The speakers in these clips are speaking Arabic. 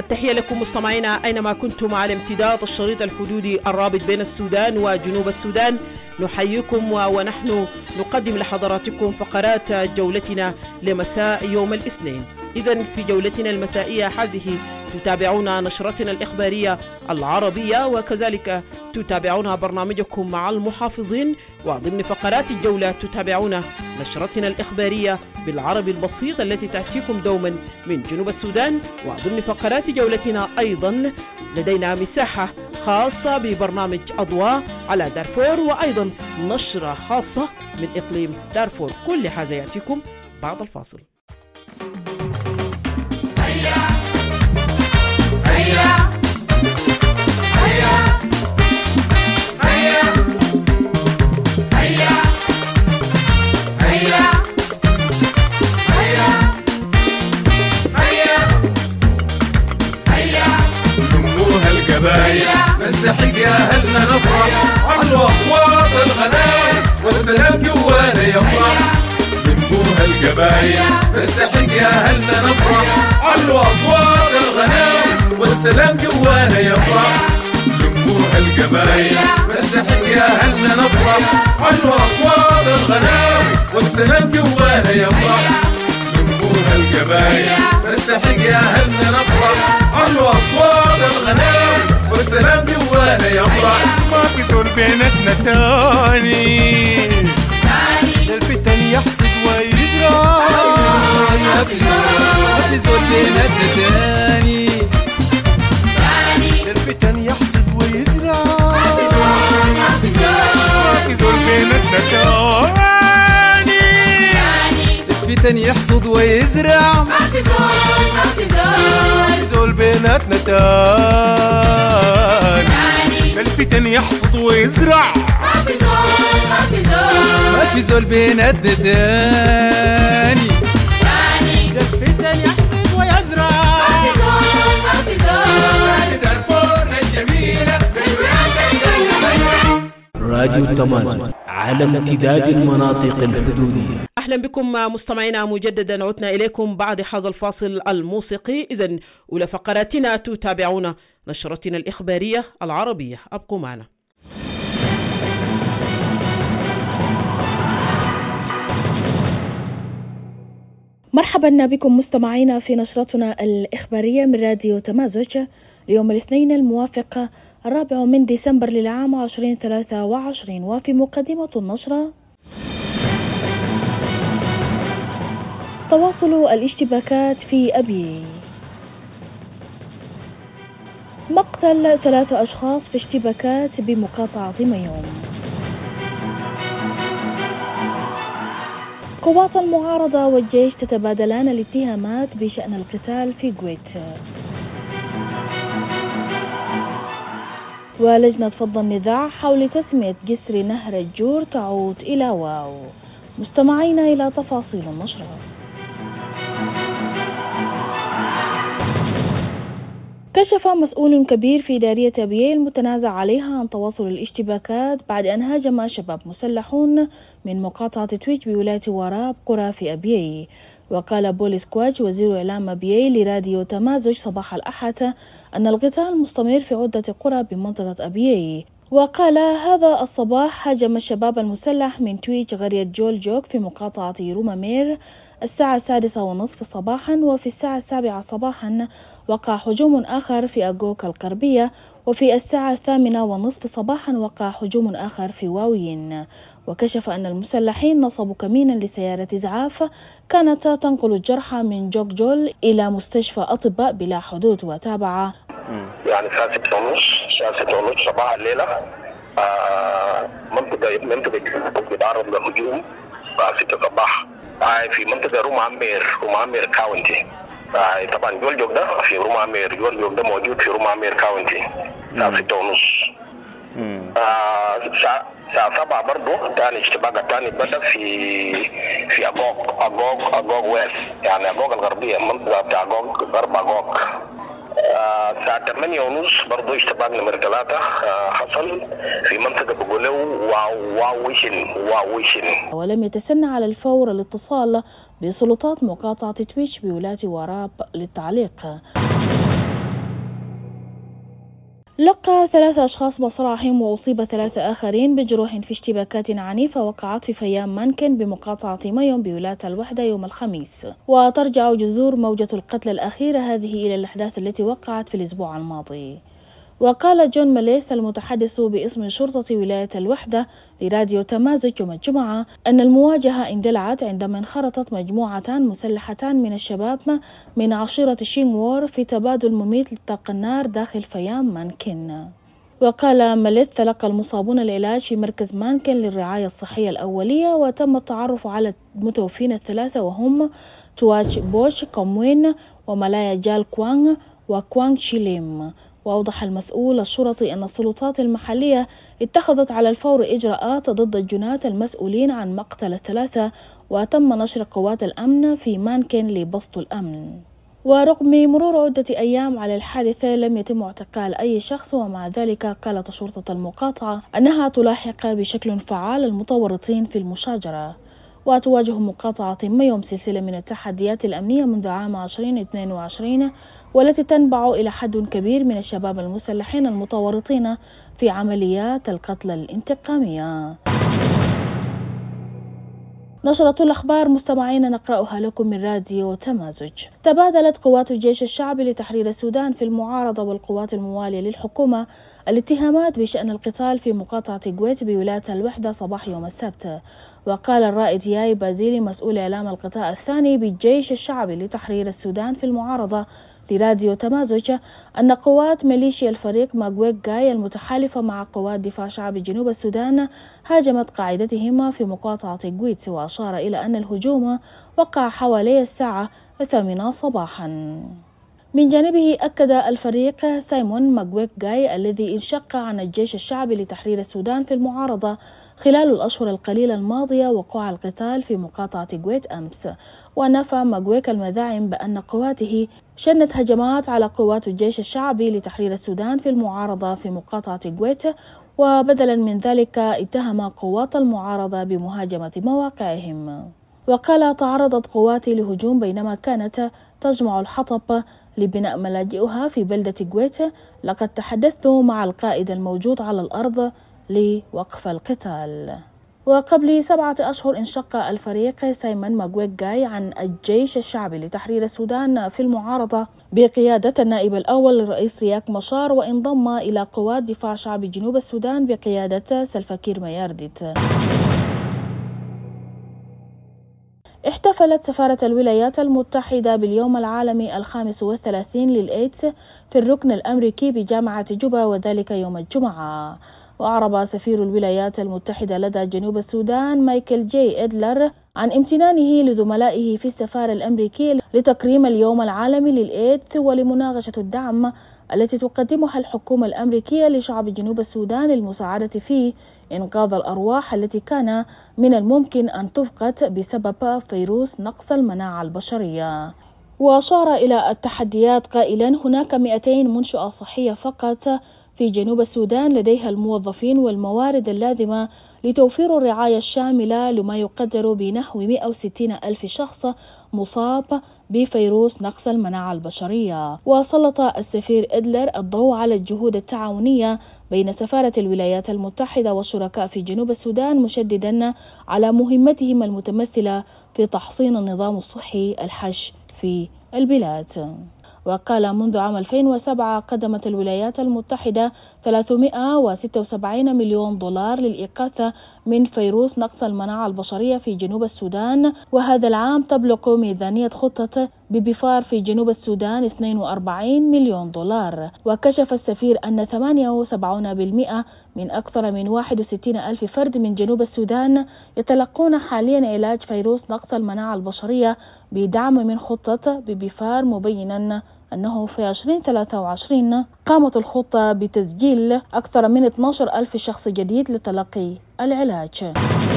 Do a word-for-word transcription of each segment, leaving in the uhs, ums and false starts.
التحية لكم مستمعينا أينما كنتم على امتداد الشريط الحدودي الرابط بين السودان وجنوب السودان. نحييكم ونحن نقدم لحضراتكم فقرات جولتنا لمساء يوم الاثنين. إذن في جولتنا المسائية هذه تتابعون نشرتنا الإخبارية العربية، وكذلك تتابعون برنامجكم مع المحافظين، وضمن فقرات الجولة تتابعون نشرتنا الإخبارية بالعربي البسيط التي تأتيكم دوما من جنوب السودان. وضمن فقرات جولتنا أيضا لدينا مساحة خاصة ببرنامج أضواء على دارفور، وأيضا نشرة خاصة من إقليم دارفور. كل هذا يأتيكم بعد الفاصل. هيا هيا هيا هيا هيا هيا هيا هيا هيا نموها القبايل نستحق يا أهلنا نفرح، علوا أصوات الغنايم والسلام جوانا يفرح. نموها القبايل نستحق يا أهلنا نفرح، علوا أصوات الغنايم والسلام جوانا يفرح. نموها القبايل نستحق يا أهلنا نفرح، علوا أصوات الغنايم والسلام جوانا يفرح. نموها القبايل نستحق يا أهلنا نفرح، علوا أصوات الغنايم والسلام جوانا يفرح. ما في زول بيناتنا تاني الفتن يحصد ويزرع، ما في زول ما في زول بيناتنا تاني الفتن يحصد ويزرع، ما في زول ما في زول ما في زول بيناتنا تاني الفتن يحصد ويزرع، ما في زول ما في زول زول بيناتنا تاني الفتن يحصد ويزرع، ما في زول ما في زول ما في زول بيناتنا تاني الفتن يحصد ويزرع، ما في زول ما في زول دارفورنا الجميلة راديو تماس على امتداد المناطق الحدودية. أهلا بكم مستمعينا مجددا، عدنا إليكم بعد هذا الفاصل الموسيقي. إذن أولى فقراتنا تتابعون نشرتنا الإخبارية العربية، أبقوا معنا. مرحبا بكم مستمعينا في نشرتنا الإخبارية من راديو تمازج ليوم الاثنين الموافق الرابع من ديسمبر للعام عشرين ثلاثة وعشرين. وفي مقدمة النشرة: تواصل الاشتباكات في أبيي، مقتل ثلاثة أشخاص في اشتباكات بمقاطعة ميوم، قوات المعارضة والجيش تتبادلان الاتهامات بشأن القتال في كويت، ولجنة فض النزاع حول تسمية جسر نهر الجور تعود إلى واو. مستمعين إلى تفاصيل النشرة. كشف مسؤول كبير في إدارية أبيي المتنازع عليها عن تواصل الاشتباكات بعد أن هاجم شباب مسلحون من مقاطعة تويتش بولاية وراب قرى في أبيي. وقال بوليس كواج وزير إعلام أبيي لراديو تمازج صباح الأحد أن القتال مستمر في عدة قرى بمنطقة أبيي. وقال هذا الصباح هاجم الشباب المسلح من تويتش قرية جول جوك في مقاطعة رومامير الساعة السادسة ونصف صباحا، وفي الساعة السابعة صباحا وقع هجوم آخر في أجوك القربية، وفي الساعة الثامنة ونصف صباحا وقع هجوم آخر في واوين. وكشف أن المسلحين نصبوا كمينا لسيارة إسعاف كانت تنقل الجرحى من جوك جول إلى مستشفى أطباء بلا حدود. وتابع يعني الساعة ستة ونص الساعة ستة ونص صباح الليلة آه منطقة منطقة بتتعرض لهجوم الساعة ستة صباح آه في منطقة روم عمير روم عمير كاونتي. آه طبعا جول جوك ده في روم عمير، جول جوك ده موجود في روم عمير كاونتي الساعة ستة ونص. آه الساعة سبعة برضه تاني اشتباك تاني بدأ في في أجوك أجوك أجوك ويست، يعني أجوك الغربية، المنطقة بتاع أجوك غرب أجوك. الساعة ثمانية ونص برضو اشتباك نمرة ثلاثة حصل في منطقة بقولو واويشن واويشن. ولم يتسنى على الفور الاتصال بسلطات مقاطعة تويتش بولاية وراب للتعليق. لقى ثلاثة أشخاص مصراعهم وأصيب ثلاثة آخرين بجروح في اشتباكات عنيفة وقعت في فيام مانكن بمقاطعة مايوم بولاية الوحدة يوم الخميس. وترجع جذور موجة القتل الأخيرة هذه إلى الأحداث التي وقعت في الأسبوع الماضي. وقال جون ماليس المتحدث باسم شرطة ولاية الوحدة لراديو تمازج يوم الجمعة أن المواجهة اندلعت عندما انخرطت مجموعتان مسلحتان من الشباب من عشيرة شينغوار في تبادل مميت لإطلاق النار داخل فيام مانكن. وقال ماليس تلقى المصابون العلاج في مركز مانكن للرعاية الصحية الأولية، وتم التعرف على المتوفين الثلاثة وهم تواتش بوش كوموين وملايا جال كوانغ وكوانغ شيليم. وأوضح المسؤول الشرطي أن السلطات المحلية اتخذت على الفور إجراءات ضد الجناة المسؤولين عن مقتل الثلاثة، وتم نشر قوات الأمن في مانكن لبسط الأمن. ورغم مرور عدة أيام على الحادثة لم يتم اعتقال أي شخص، ومع ذلك قالت شرطة المقاطعة أنها تلاحق بشكل فعال المتورطين في المشاجرة. وتواجه مقاطعة مايوم سلسلة من التحديات الأمنية منذ عام ألفين واثنين وعشرين، والتي تنبع إلى حد كبير من الشباب المسلحين المتورطين في عمليات القتل الانتقامية. نشرة الأخبار مستمعين نقرأها لكم من راديو تمازج. تبادلت قوات الجيش الشعبي لتحرير السودان في المعارضة والقوات الموالية للحكومة الاتهامات بشأن القتال في مقاطعة غويت بولاية الوحدة صباح يوم السبت. وقال الرائد ياي بازيلي مسؤول إعلام القطاع الثاني بالجيش الشعبي لتحرير السودان في المعارضة لراديو تمازج أن قوات ميليشيا الفريق ماغويك جاي المتحالفة مع قوات دفاع شعبي جنوب السودان هاجمت قاعدتهما في مقاطعة غويت. وأشار إلى أن الهجوم وقع حوالي الساعة الثامنة صباحا. من جانبه أكد الفريق سايمون ماغويك جاي الذي انشق عن الجيش الشعبي لتحرير السودان في المعارضة خلال الأشهر القليلة الماضية وقوع القتال في مقاطعة غويت أمس. ونفى ماغويك المذاعم بأن قواته شنت هجمات على قوات الجيش الشعبي لتحرير السودان في المعارضة في مقاطعة غويت، وبدلا من ذلك اتهم قوات المعارضة بمهاجمة مواقعهم. وقال تعرضت قواتي لهجوم بينما كانت تجمع الحطب لبناء ملاجئها في بلدة غويت. لقد تحدثت مع القائد الموجود على الأرض لوقف القتال. وقبل سبعة أشهر انشق الفريق سايمون ماغويك جاي عن الجيش الشعبي لتحرير السودان في المعارضة بقيادة النائب الأول للرئيس رياك مشار، وانضم إلى قوات دفاع شعبي جنوب السودان بقيادة سلفاكير ميارديت. احتفلت سفارة الولايات المتحدة باليوم العالمي الخامس والثلاثين للإيدز في الركن الأمريكي بجامعة جوبا، وذلك يوم الجمعة. وأعرب سفير الولايات المتحدة لدى جنوب السودان مايكل جي إدلر عن امتنانه لزملائه في السفارة الأمريكية لتكريم اليوم العالمي للإيدز ولمناقشة الدعم التي تقدمها الحكومة الأمريكية لشعب جنوب السودان للمساعدة في إنقاذ الأرواح التي كان من الممكن أن تفقد بسبب فيروس نقص المناعة البشرية. وأشار إلى التحديات قائلا هناك مئتين منشأة صحية فقط في جنوب السودان لديها الموظفين والموارد اللازمة لتوفير الرعاية الشاملة لما يقدر بنحو مئة وستين ألف شخص مصاب بفيروس نقص المناعة البشرية. وسلط السفير إدلر الضوء على الجهود التعاونية بين سفارة الولايات المتحدة والشركاء في جنوب السودان، مشددا على مهمتهم المتمثلة في تحصين النظام الصحي الحش في البلاد. وقال منذ عام ألفين وسبعة قدمت الولايات المتحدة ثلاثمئة وستة وسبعين مليون دولار للإغاثة من فيروس نقص المناعة البشرية في جنوب السودان، وهذا العام تبلغ ميزانية خطة ببفار في جنوب السودان اثنين وأربعين مليون دولار. وكشف السفير أن ثمانية وسبعين بالمئة من أكثر من واحد وستين ألف فرد من جنوب السودان يتلقون حاليا علاج فيروس نقص المناعة البشرية بدعم من خطة ببفار، مبينا أنه في ألفين وثلاثة وعشرين قامت الخطة بتسجيل أكثر من اثني عشر ألف شخص جديد لتلقي العلاج.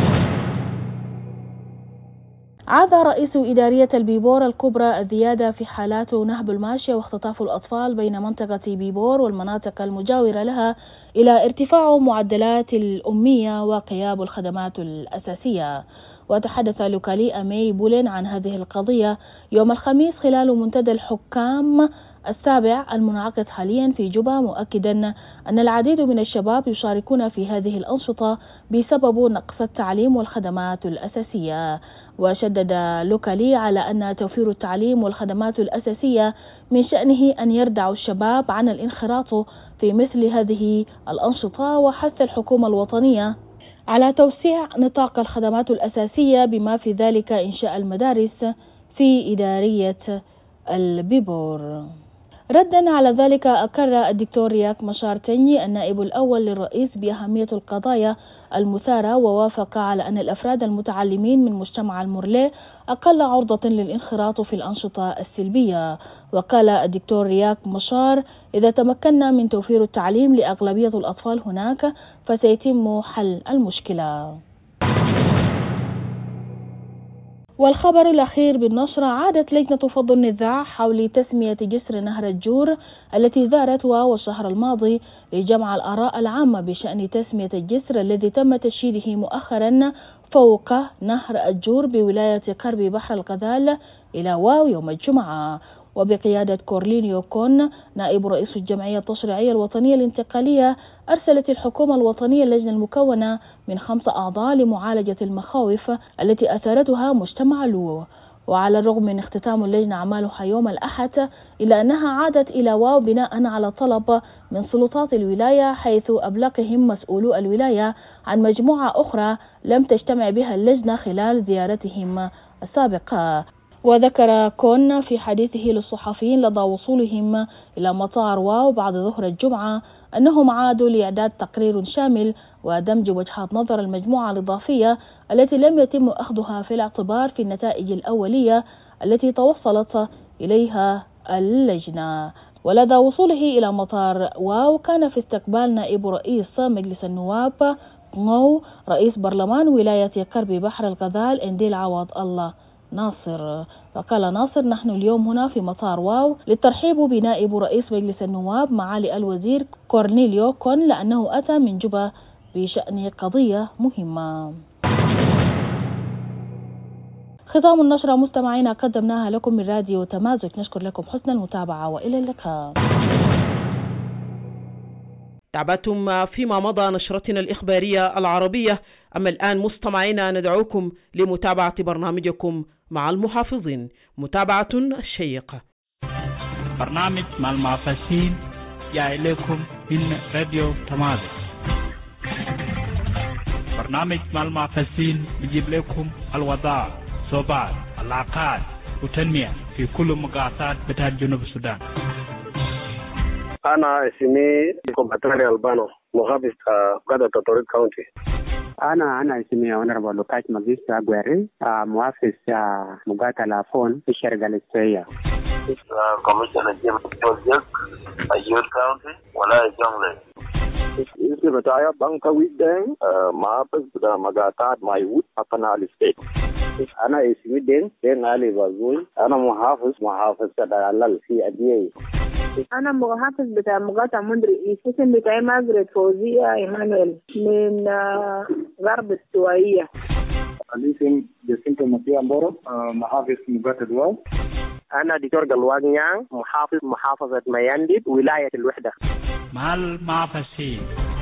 عاد رئيس إدارية البيبور الكبرى الزيادة في حالات نهب الماشية واختطاف الأطفال بين منطقة بيبور والمناطق المجاورة لها إلى ارتفاع معدلات الأمية وغياب الخدمات الأساسية. وتحدث لوكالي أمي بولين عن هذه القضية يوم الخميس خلال منتدى الحكام السابع المنعقد حاليا في جوبا، مؤكدا أن العديد من الشباب يشاركون في هذه الأنشطة بسبب نقص التعليم والخدمات الأساسية. وشدد لوكالي على أن توفير التعليم والخدمات الأساسية من شأنه أن يردع الشباب عن الانخراط في مثل هذه الأنشطة، وحث الحكومة الوطنية على توسيع نطاق الخدمات الأساسية بما في ذلك إنشاء المدارس في إدارية البيبور. ردا على ذلك، أكر الدكتور رياك مشار تني النائب الأول للرئيس بأهمية القضايا المثارة، ووافق على أن الأفراد المتعلمين من مجتمع المورليه أقل عرضة للانخراط في الأنشطة السلبية. وقال الدكتور رياك مشار: إذا تمكنا من توفير التعليم لأغلبية الأطفال هناك فسيتم حل المشكلة. والخبر الأخير بالنشر: عادت لجنة فض النزاع حول تسمية جسر نهر الجور التي زارت واو الشهر الماضي لجمع الآراء العامة بشأن تسمية الجسر الذي تم تشييده مؤخرا فوق نهر الجور بولاية كرب بحر الغزال إلى واو يوم الجمعة، وبقيادة كورلينيو كون نائب رئيس الجمعية التشريعية الوطنية الانتقالية. أرسلت الحكومة الوطنية اللجنة المكونة من خمسة أعضاء لمعالجة المخاوف التي أثارتها مجتمع لو. وعلى الرغم من اختتام اللجنة أعمالها يوم الأحد، إلا أنها عادت إلى واو بناء على طلب من سلطات الولاية، حيث أبلغهم مسؤولو الولاية عن مجموعة أخرى لم تجتمع بها اللجنة خلال زيارتهم السابقة. وذكر كون في حديثه للصحفيين لدى وصولهم إلى مطار واو بعد ظهر الجمعة أنهم عادوا لإعداد تقرير شامل ودمج وجهات نظر المجموعة الإضافية التي لم يتم أخذها في الاعتبار في النتائج الأولية التي توصلت إليها اللجنة. ولدى وصوله إلى مطار واو كان في استقبال نائب رئيس مجلس النواب غو رئيس برلمان ولاية كرب بحر الغزال إنديل عوض الله ناصر. فقال ناصر: نحن اليوم هنا في مطار واو للترحيب بنائب رئيس مجلس النواب معالي الوزير كورنيليو كون، لأنه أتى من جوبا بشأن قضية مهمة. ختام النشرة مستمعينا قدمناها لكم من راديو تمازج. نشكر لكم حسن المتابعة وإلى اللقاء. تابعتم فيما مضى نشرتنا الإخبارية العربية. أما الآن مستمعينا ندعوكم لمتابعة برنامجكم مع المحافظين. متابعة شيقة. برنامج مع المحافظين يا إليكم من راديو تمازج. برنامج مع المحافظين بيجيب لكم الوضع، صوبات، العلاقات وتنمية في كل مقاطعات بتاع جنوب السودان. أنا اسمي كومباتري ألبانو، محافظ قادة تطوريد كاونتي. أنا أنا اسمي أونربل لوكاش ماجيس أغواري، محافظ مقاطعة لافون في الشرق الاستوائية. كوميشنر جيم بروجكت أيور كاونتي ولا جونغلي. اسمي بتاعي بانكا ويدين، محافظ مقاطعة مايوت أبناء الستيت. أنا اسمي دين دين علي بازوي، أنا محافظ محافظ كدالال في أديي. أنا محافظ بتاع مقاطعة مندري، اسم بتاعي ماجريت فوزية إيمانويل من غرب السوائية. الاسم جسنتو مسيح أمبورو، محافظ مقاطعة واو. أنا دكتور قلوان نيان، محافظ محافظة ميانديد ولاية الوحدة. مع المحافظين.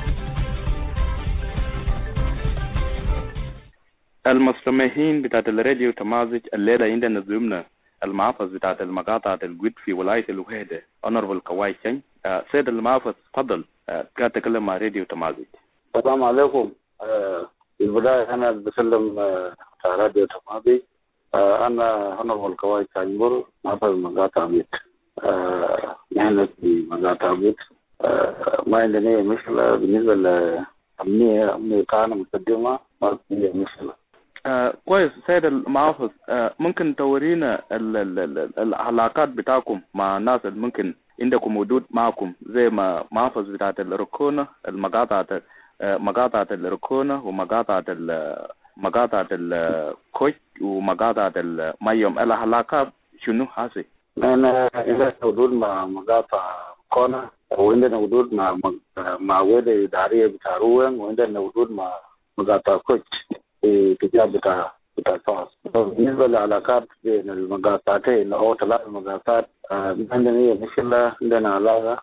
المستمعين بتاعت الراديو تمازج، الليلة عندنا ضمن المحافظ بتاعت المقاطعة الجود في ولاية الوحدة أونربل كواي شن. سيد المحافظ تفضل قاعد تكلم مع راديو تمازج. السلام عليكم. في البداية أنا بسلم راديو تمازج. أنا أونربل كواي شنبر، محافظ مقاطعة بيت. نحن في مقاطعة بيت ما عندنا مشكلة بالنسبة لأمنية أمنية كان مقدمة، ما في مشكلة. آه كويس سيد المحافظ، آه ممكن تورينا العلاقات بتاعكم مع الناس اللي ممكن عندكم وجود معكم، زي ما محافظ بتاعت الركونة، المقاطعة آه مقاطعة الركونة ومقاطعة مقاطعة الكوش ومقاطعة الميوم، العلاقات شنو حاسي؟ أنا عندنا وجود مع مقاطعة كونا، وعندنا وجود مع مع ولاية إدارية بتاع روان، وعندنا وجود مع مقاطعة كوش في تجار بتاع بتاع الفحص. بالنسبة للعلاقات بين المقاطعتين أو ثلاث مقاطعات عندنا هي مشكلة، عندنا علاقة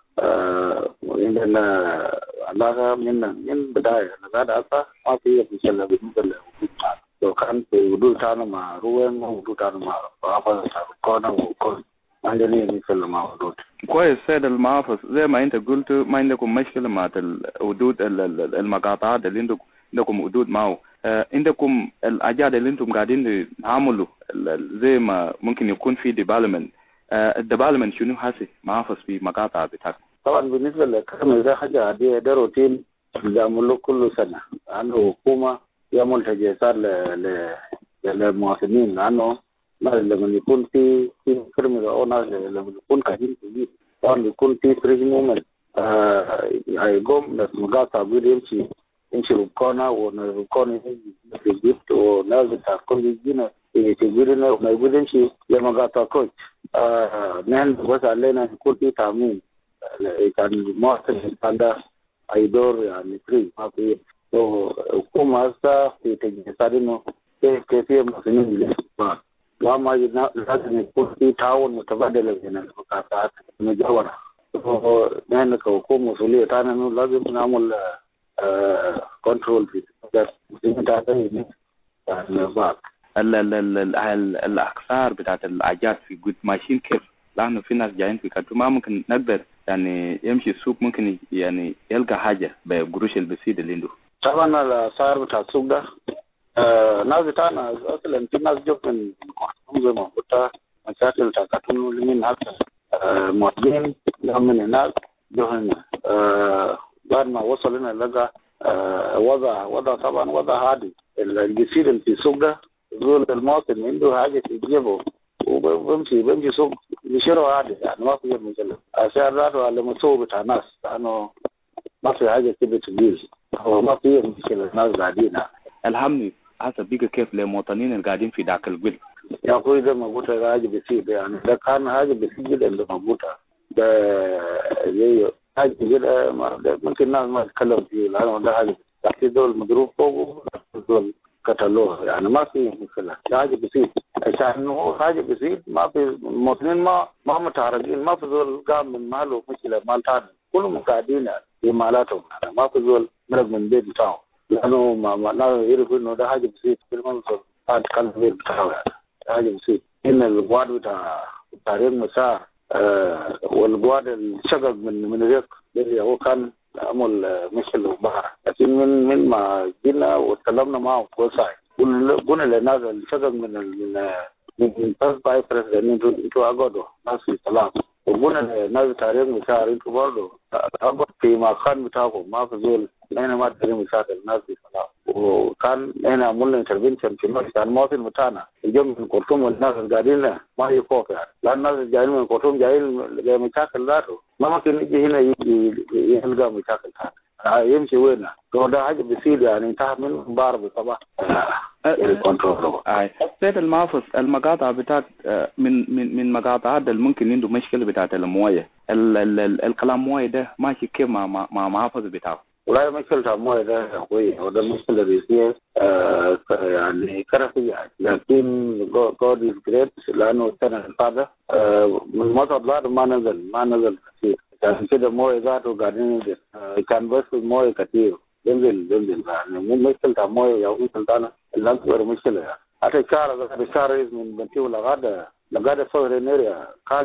عندنا علاقة من من بداية لغاية هسه ما في مشكلة بالنسبة للوجود تاعنا. لو كان في وجود تاعنا مع روين ووجود تاعنا مع محافظة كونا وكون عندنا هي مشكلة مع وجود. كويس سيد المحافظ، زي ما أنت قلت ما عندكم مشكلة مع الوجود المقاطعات اللي عندكم عندكم وجود معه. عندكم الأجيال اللي أنتم قاعدين تعملوا زي ما ممكن يكون في ديفلوبمنت. الديفلوبمنت شنو هسه محافظ في مقاطع بتاعك؟ طبعا بالنسبة لكلام ده حاجة عادية، ده روتين بيعملوه كل سنة، لأنه حكومة يعمل تجهيزات للمواطنين، لأنه لما يكون في في كرمي أو ناس لما يكون قاعدين في البيت طبعا يكون في فريج مومنت هيقوم ناس مقاطع بيد يمشي يمشي ركونا ونركونا في البيت وناس بتاع كل يجينا يجينا وما يقول يمشي لمقاطع كويس. نحن بس علينا نكون في تعميم كان المواطن هذا أيدور يعني فري ما في. وحكومة هسه في تجهيزات إنه كيف كيفية مواطنين بالاستثمار، وما لازم يكون في تعاون متبادل بين المقاطعات المجاورة. نحن كحكومة مسؤولية تاعنا إنه لازم نعمل كنترول في المسؤولية تاعنا يعني بعض ال ال ال ال الأقصار بتاعت العجات في جود ماشين كيف، لأنه في ناس جايين في كاتو ما ممكن نقدر يعني يمشي السوق ممكن يعني يلقى حاجة بقروش البسيط اللي عنده. طبعا الأسعار بتاع السوق ده آه ناس بتاعنا أصلا في ناس جو من زي ما قلت مشاكل بتاع كاتو اللي من هذا آه موظفين من هناك جو هنا آه بعد ما وصل لنا لقى آه وضع وضع طبعا وضع عادي. الجسير اللي في السوق ده زول المواطن عنده حاجة في جيبه وبمشي بمشي سوق بشيره عادي يعني ما في مشكلة. السعر ذاته على مستوى بتاع الناس لأنه ما في حاجة كده تجيز هو ما في مشكلة الناس قاعدين. الحمد حسب بيجي كيف للمواطنين اللي قاعدين في ذاك القلب. يا أخوي ده موجود حاجة بسيط يعني ده كان حاجة بسيط جدا اللي موجودة ده زي حاجة كده ممكن الناس ما تتكلم فيه لأنه ده حاجة تحت دول مضروب فوق دول كتالوه يعني ما في مشكلة حاجة بسيط عشان هو حاجة بسيط ما في المواطنين ما ما متعرضين ما في زول قام من ماله مشكلة مال تاني كلهم قاعدين في مالاتهم يعني ما في زول مرق من بيت بتاعه لأنه ما ما لا يعرفوا إنه ده حاجة بسيط كل ما زول قاعد كان في بيت بتاعه يعني حاجة بسيط. إن القواد بتاع تاريخ مسار آه والقواد الشقق من من الريق اللي هو كان عمل مشكلة كبيرة لكن من من ما جينا وتكلمنا معه وساعد قلنا للناس الشقق من من من بس باي بريزيدنت انتوا اقعدوا ناس في سلام وقلنا للناس تاريخ مسار انتوا برضه اقعد في مكان بتاعكم ما في زول هنا ما تاريخ مسار الناس في سلام. وكان هنا عملنا انترفنشن في مكان المواطن بتاعنا اليوم من خرطوم والناس قاعدين ما يفوق يعني لان الناس جايين من خرطوم جايين مشاكل ذاته ما ممكن يجي هنا يجي يلقى مشاكل ثانيه يمشي وين لو ده حاجه بسيط يعني انتهى من بار بصباح الكنترول. سيد المحافظ المقاطع بتاعت من من من مقاطعات اللي ممكن عنده مشكله بتاعت المويه الكلام مويه ده ماشي كيف مع مع محافظ بتاعه؟ والله مشكلة المويه ده يا أخوي هو ده مشكلة رئيسية آه يعني كرفية لكن God is great لأنه السنة اللي فاتت آه من مطر بعد ما نزل ما نزل كثير كان كده مويه ذاته قاعدين ينزل آه كان بس مويه كثير ينزل ينزل يعني مو مشكلة المويه يا أخوي سلطانة الأكبر مشكلة يعني حتى الشهر الشهر من بنتيو لغادة لغادة صهر نيريا كان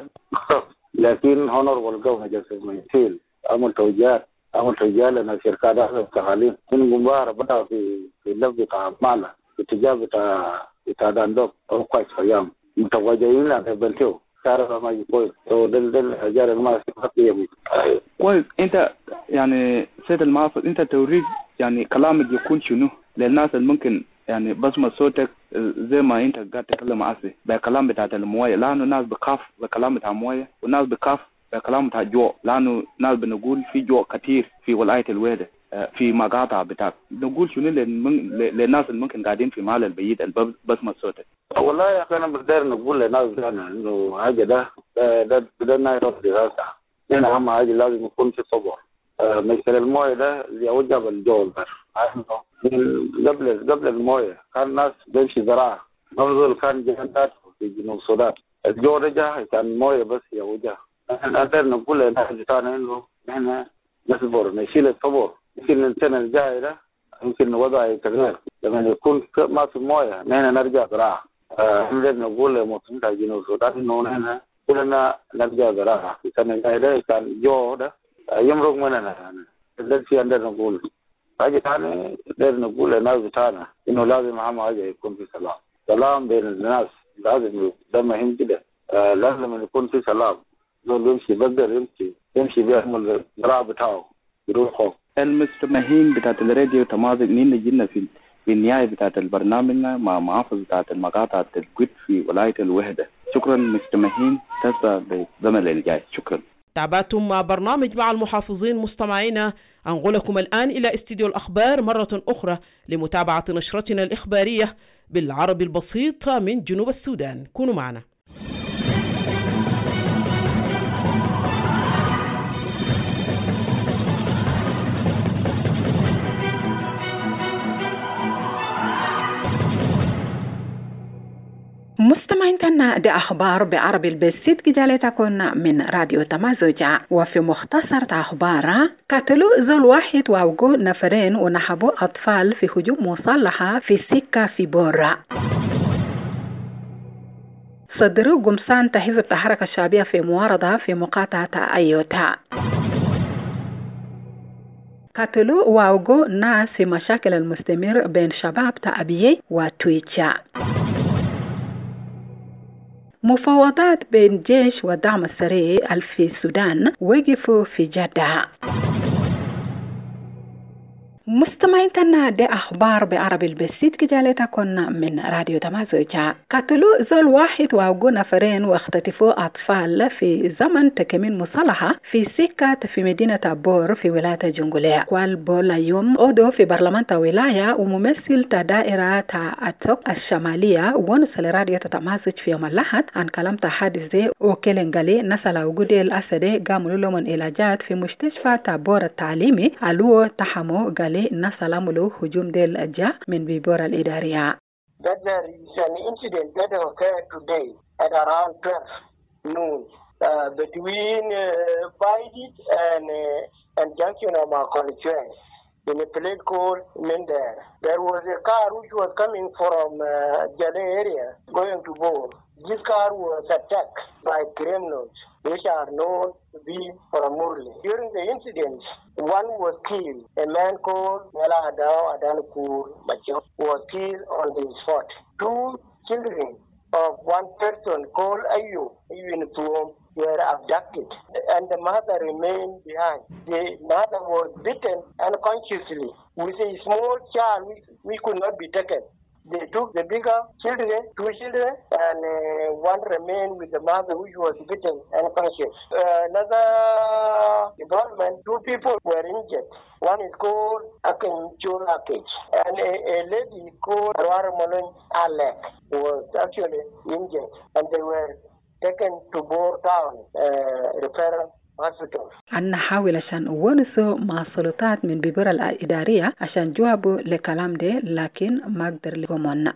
لكن هنور والجو جالس يشيل عمل توجيهات عمل توجيهات لنا شركات التعليم من جمبار بدأ في في اللفظ بتاع مالا في اتجاه بتاع بتاع داندوك أو كويس أيام متوجهين على بنتيو شهر ما يقول تو دل دل أجار الماء سقطية كويس. أنت يعني سيد المحافظ أنت تريد يعني كلامك يكون شنو للناس اللي ممكن يعني بسمع صوتك زي ما انت قاعد تتكلم عسي بكلام بتاع المويه لانه الناس بخاف بكلام بتاع المويه والناس بخاف بكلام بتاع الجوع لانه الناس بنقول في جوع كثير في ولايه الويدة في مقاطع بتاع نقول شنو للناس اللي ممكن قاعدين في محل البيت اللي بسمع صوتك. والله يا اخي انا بقدر نقول للناس انه حاجه ده ده ده نايروب دراسه هنا اهم حاجه لازم يكون في صبر. مثل المويه ده اللي وجب الجو ده قبل قبل المويه كان الناس بيمشي زراعه ما بزول كان جهات في جنوب السودان الجو ده جاه كان مويه بس يا وجاه نقدر نقول لنا جتانا انه احنا نصبر نشيل الصبر يمكن السنه الجايه ده يمكن الوضع يتغير لما يكون ما في مويه نحن نرجع زراعه نقدر نقول لمواطنين جنوب السودان انه نحن كلنا نرجع زراعه في السنه الجايه ده كان جو ده يمرق مننا ده في عندنا نقول حاجه ثانيه نقدر نقول للناس بتاعنا انه لازم اهم حاجه يكون في سلام سلام بين الناس لازم ده مهم جدا آه لازم يكون في سلام زول يمشي بقدر يمشي يمشي بيعمل الزراعة بتاعه يروحوا. المستمعين بتاعت الراديو تمازج مين جينا في في النهاية بتاعت البرنامج مع محافظ بتاعت المقاطعة القد في ولاية الوحدة. شكرا مستمعين تسا بالزمن اللي جاي. شكرا. تابعتم مع برنامج مع المحافظين مستمعينا. أنقلكم الآن إلى استديو الأخبار مرة أخرى لمتابعة نشرتنا الإخبارية بالعربي البسيط من جنوب السودان. كونوا معنا. مستمعين كنا دي أخبار بعربي البسيط كجالة تكون من راديو تمازوجة. وفي مختصر أخبار قتلوا زول واحد وأوقوا نفرين ونحبوا أطفال في هجوم مسلحة في سكة في بورا. صدروا قمصان تحزب الحركة الشعبية في معارضة في مقاطعة أيوتا. قتلوا وأوقوا ناس في مشاكل المستمر بين شباب تأبيي وتويتشا. مفاوضات بين الجيش والدعم السريع في السودان وقفوا في جدة. مستمعين كنا دي أخبار بعربي البسيط كجالتكم من راديو تمازوجة. قتلوا زول واحد وأوقوا نفرين واختطفوا أطفال في زمن تكمين مصالحة في سكة في مدينة بور في ولاية جنجولية. قال بولا يوم أودو في برلمان ولاية وممثل دائرة أتوك الشمالية ونسل راديو تمازوج في يوم الأحد عن كلام حادث زي وكيلنغالي نسل وجودي الأسدي قاموا لهم علاجات في مستشفى تابور التعليمي ألو تحمو قال نسلم له هجوم ديل الجا من بيبورا الإدارية. That there is an incident that occurred today at around twelve noon uh, between uh, Baidit and uh, and junction of our constituents in a place called Mender. There was a car which was coming from uh, Jale area going to Bor. This car was attacked by criminals which are known to be from Murli. During the incident, one was killed. A man called Mela Adao Adanakur Macho was killed on the spot. Two children of one person called Ayu, Ayu Tuom, were abducted and the mother remained behind. The mother was beaten unconsciously with a small child which, which could not be taken. They took the bigger children, two children, and uh, one remained with the mother which was beaten unconscious. Uh, another development, two people were injured. One is called Akinchulakich, and a, a lady called Raramalon Alek was actually injured, and they were taken to Bor Town uh, referral hospital. أن نحاول عشان ونسوا مع السلطات من بيبورا الإدارية عشان جوابوا لكلام ده لكن ما قدر لهم.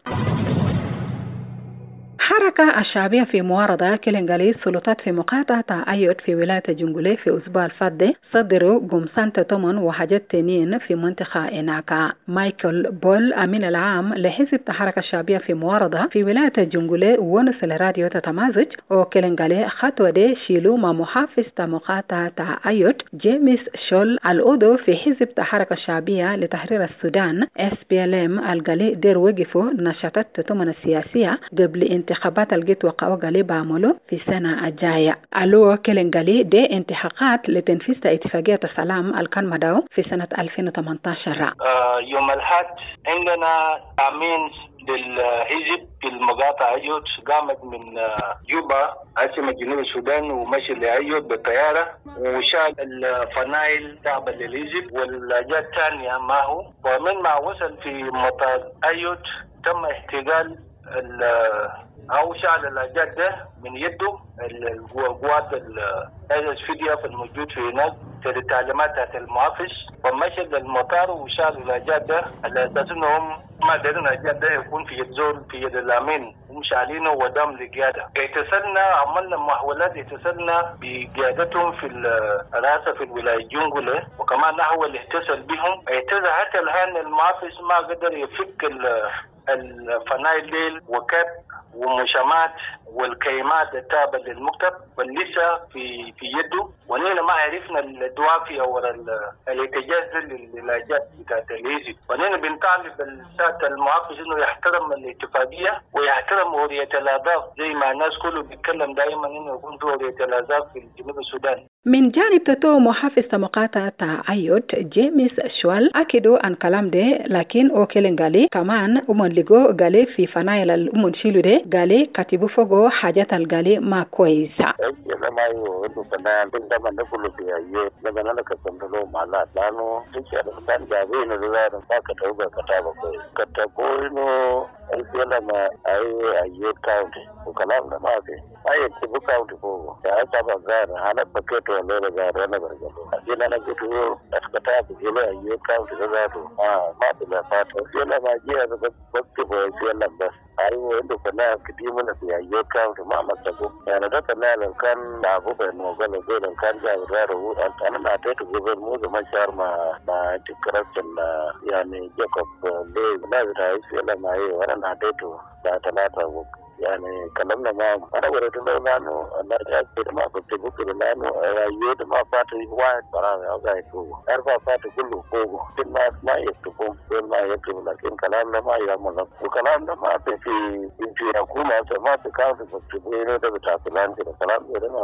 حركة الشعبية في معارضة كيلنغالي السلطات في مقاطعة أيوت في ولاية جنجولي في أسبوع الفضي صدروا قمصان تطمن وحاجات تانيين في منطقة إناكا. مايكل بول أمين العام لحزب الحركة الشعبية في معارضة في ولاية جنجولي ونس الراديو تتمازج وكيلنغالي خطوة دي شيلو مع محافظ مقاطعة أيوت جيمس شول العضو في حزب الحركة الشعبية لتحرير السودان إس بي إل إم القالي دير وقفوا نشاطات تطمن السياسية قبل انتخابات انتخابات الجيت وقعوا قالي بعملوا في السنة الجاية. ألو كيلنغالي دي انتحاقات لتنفيذ اتفاقية السلام الكان مدعو في سنة ألفين وثمانية عشر. آه يوم الأحد عندنا أمين للحزب في المقاطعة أيوت قامت من جوبا عاصمة جنوب السودان ومشي لأيوت بالطيارة وشال الفنايل تعبا للحزب والجات الثانية معه ومن ما وصل في مطار أيوت تم احتجال أو شعل الأجاد ده من يده القوات الإس في دي إف الموجود في هناك في تعليمات المحافظ ومشي للمطار وشعل الأجاد ده على أساس إنهم احتمال ده الجاد ده يكون في يد زول في يد الامين ومشعلينه ودام لقياده. اتصلنا عملنا محاولات اتصلنا بقيادتهم في الرئاسه في الولايه جنجله، وكمان نحو اللي اتصل بهم اعتذر حتى الان المحافظ ما قدر يفك الفنايل الليل وكب ومشامات والكيمات التابعة للمكتب ولسه في في يده، ونحن ما عرفنا الدوافع او الاتجاه للعلاجات بتاعت الهيزي، ونحن بنطالب الساده المحافظ انه يحترم الاتفاقيه ويحترم حريه الاضاف زي ما الناس كله بيتكلم دائما انه يكون في حريه الاضاف في جنوب السودان. من جانب تتو محافظ مقاطعة أيوت جيمس شوال أكدوا عن كلام ده، لكن أوكلن قالي كمان أمن لقو قالي في فنايل الأمن شيلو ده قالي كاتبوا فوقو حاجات القالي ما كويسة. أنا ما يوهدو فنايل بنت من نقول في أيوت لما أنا كتمنلو معلات لانو تيشي أدفتان جابين الولاية فاكتبوا كتابة كويس كتبوا إنه أيوة ما أي أيوت كاونتي وكلام ده ما في أيوت تبو كاونتي فوقو فأسابة غير أنا بكيت wale da gare na gargado ajina na gudu askata bu gele ayo ka da gado ah ma da fata sai na ma jiya da bakki bo sai na bas ai wanda kana kidi mana sai ayo ka da ma masa go yana da kana kan da bu da no gale gele kan ja da ru an na ta to gobe mu da man shar ma na tikratan na yani Jacob le na da sai na mai wannan na ta to da talata go يعني كلامنا معهم أنا وريت لهم أنه أنا أكيد ما كنت بكر لأنه يود ما فات واحد برامج أو قاعد فوق أربعة فات كله فوق كل ما ما يكتبون كل ما يكتبون لكن كلامنا ما يعمل وكلامنا ما في في في حكومة ما في كافة بكتبون ده بتعطلان كده كلام غير ما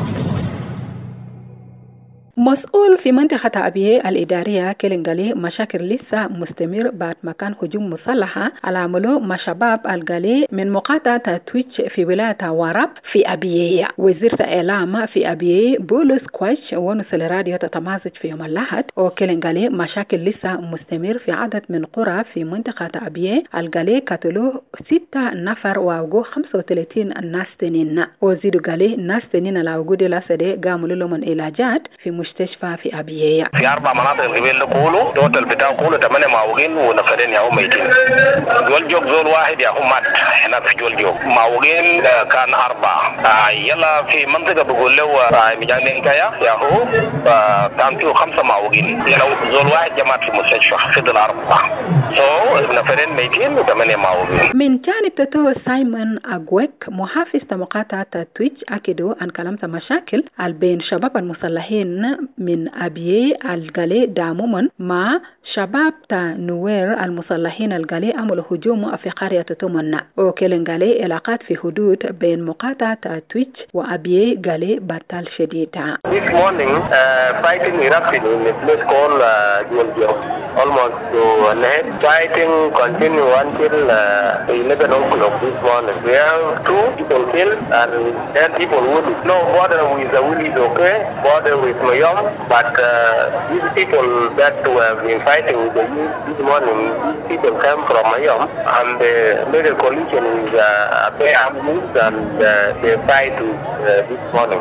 مسؤول في منطقة أبيه الإدارية كيلنغالي مشاكل لسه مستمر بعد ما كان هجوم مسلحة على عمله مع شباب الغالي من مقاطعة تويتش في ولاية واراب في أبيه. وزير الإعلام في أبيه بولس كويتش ونصل راديو تتمازج في يوم الأحد وكيلنغالي مشاكل لسه مستمر في عدد من قرى في منطقة أبيه الغالي قتلوه ستة نفر وأوجو خمسة وثلاثين ناس تنين وزيدوا غالي ناس تنين لأوجود لاسدي قاموا لهم علاجات في مستشفى في أبيه. في أربع مناطق القبيل كله توتال بتاعه كله ثمانية معوقين ونفرين يا هم ميتين. جول جوك زول واحد يا هم مات هناك في جول جوك معوقين كان أربعة. آه يلا في منطقة بقول له مجانين كيا يا هو كان فيه خمسة معوقين. يلا زول واحد جماعة في مستشفى في دول أربعة. so نفرين ميتين وثمانية معوقين. من جانب تتو سايمون أغويك محافظ مقاطعة تويتش أكدوا عن كلام مشاكل بين شباب المسلحين من أبيه الغالي دعمومن مع شباب تا نوير المسلحين الغالي عملوا هجوم في قرية تومنا وكيلن غالي علاقات في حدود بين مقاطعة تويتش وأبيه غالي بطل شديدة. This morning uh, fighting erupted in a place called Joljo uh, almost to night. Fighting continued until uh, eleven o'clock this morning. We have two people killed and ten people wounded. No border with the Willis, okay? Border with Mayom, but uh, these people that were been fighting with the youth this morning, these people came from Mayom and they made a collision with uh, a pair of youth and uh, they fight with, uh, this morning.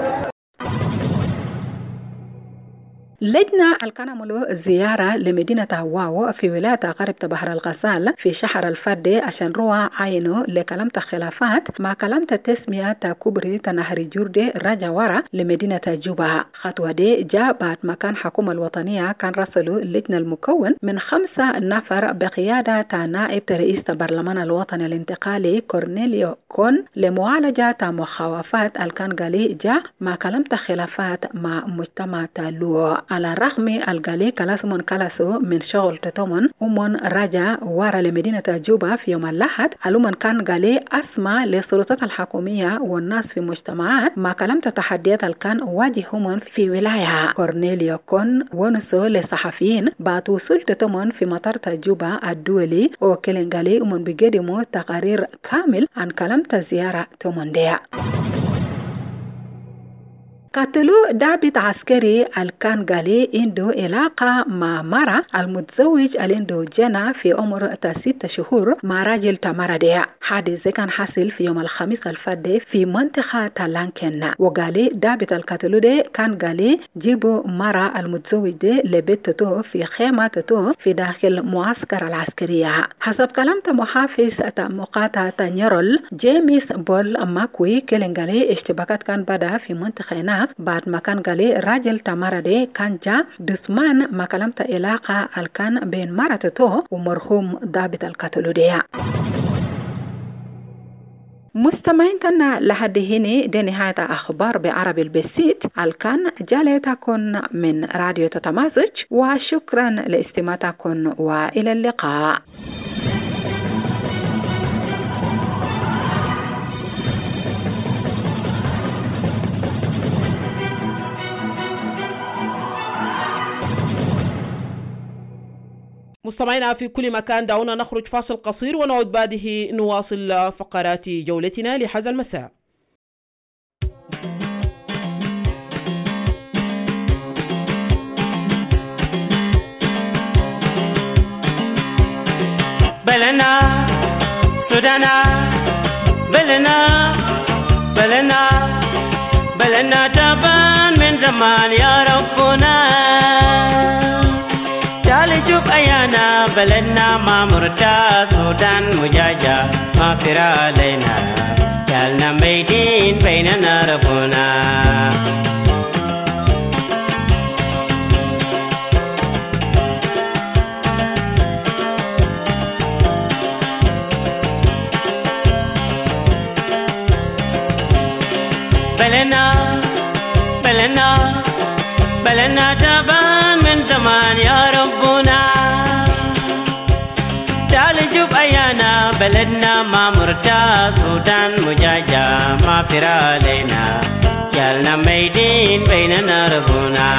لجنة الكنملو زيارة لمدينة واو في ولاية غرب بحر الغزال في شهر الفادي عشان روى عينه لكلمة خلافات مع كلمة تسمية كبري تنهر جوردي رجع ورا لمدينة جوبا. خطوة دي جاء بعد ما كان حكومة الوطنية كان رسلوا اللجنة المكون من خمسة نفر بقيادة نائب رئيس البرلمان الوطني الانتقالي كورنيليو كون لمعالجة مخاوفات الكنغالي جاء مع كلمة خلافات مع مجتمع تالو. على الرغم الغالي كلاسمون كلاسو من شغل تتومن ومن رجع ورا لمدينة جوبا في يوم الأحد علومن كان غالي أسمى للسلطات الحكومية والناس في مجتمعات ما كلمة تحديات الكان واجههم في ولاية. كورنيليو كون ونسو للصحفيين بعد وصول تتومن في مطار جوبا الدولي وكلن غالي ومن بيقدموا تقارير كامل عن كلمة زيارة تومن ديا. قتلوا ضابط عسكري الكانغالي عنده علاقة مع مرة المتزوج عنده جنى في عمر ستة شهور مع راجل تمردع. حادث كان حاصل في يوم الخميس الفات في منطقة تالانكن. وقالي ضابط القتلوا ده كان قالي جيبوا مرة المتزوج ده لبيت تو في خيمة تو في داخل معسكر العسكرية. حسب كلام محافظ مقاطعة تانيرول جيمس بول ماكوي كلنغالي اشتباكات كان بدأ في منطقة هناك بعد ما كان قالي راجل تمردي كان جاء دسمان ما كلمت علاقة الكان بين مرته ومرحوم ضابط القتلوا ده. مستمعين كنا لحد هنا دي نهاية أخبار بعربي البسيط الكان جالتكم من راديو تتمازج وشكرا لاستماعتكم وإلى اللقاء. مستمعينا في كل مكان دعونا نخرج فاصل قصير ونعود بعده نواصل فقرات جولتنا لهذا المساء. بلنا سودانا بلنا بلنا بلنا تبان من زمان يا ربنا شوف أيانا بلدنا ما مرتا سودان مجاجة ما فرا علينا جالنا ميدين بيننا ربنا بلدنا بلدنا بلدنا تبان من زمان يا ربنا تعال شوف أيانا بلدنا ما مرتا سودان مجاجة ما فرا علينا جالنا ميدين بيننا ربنا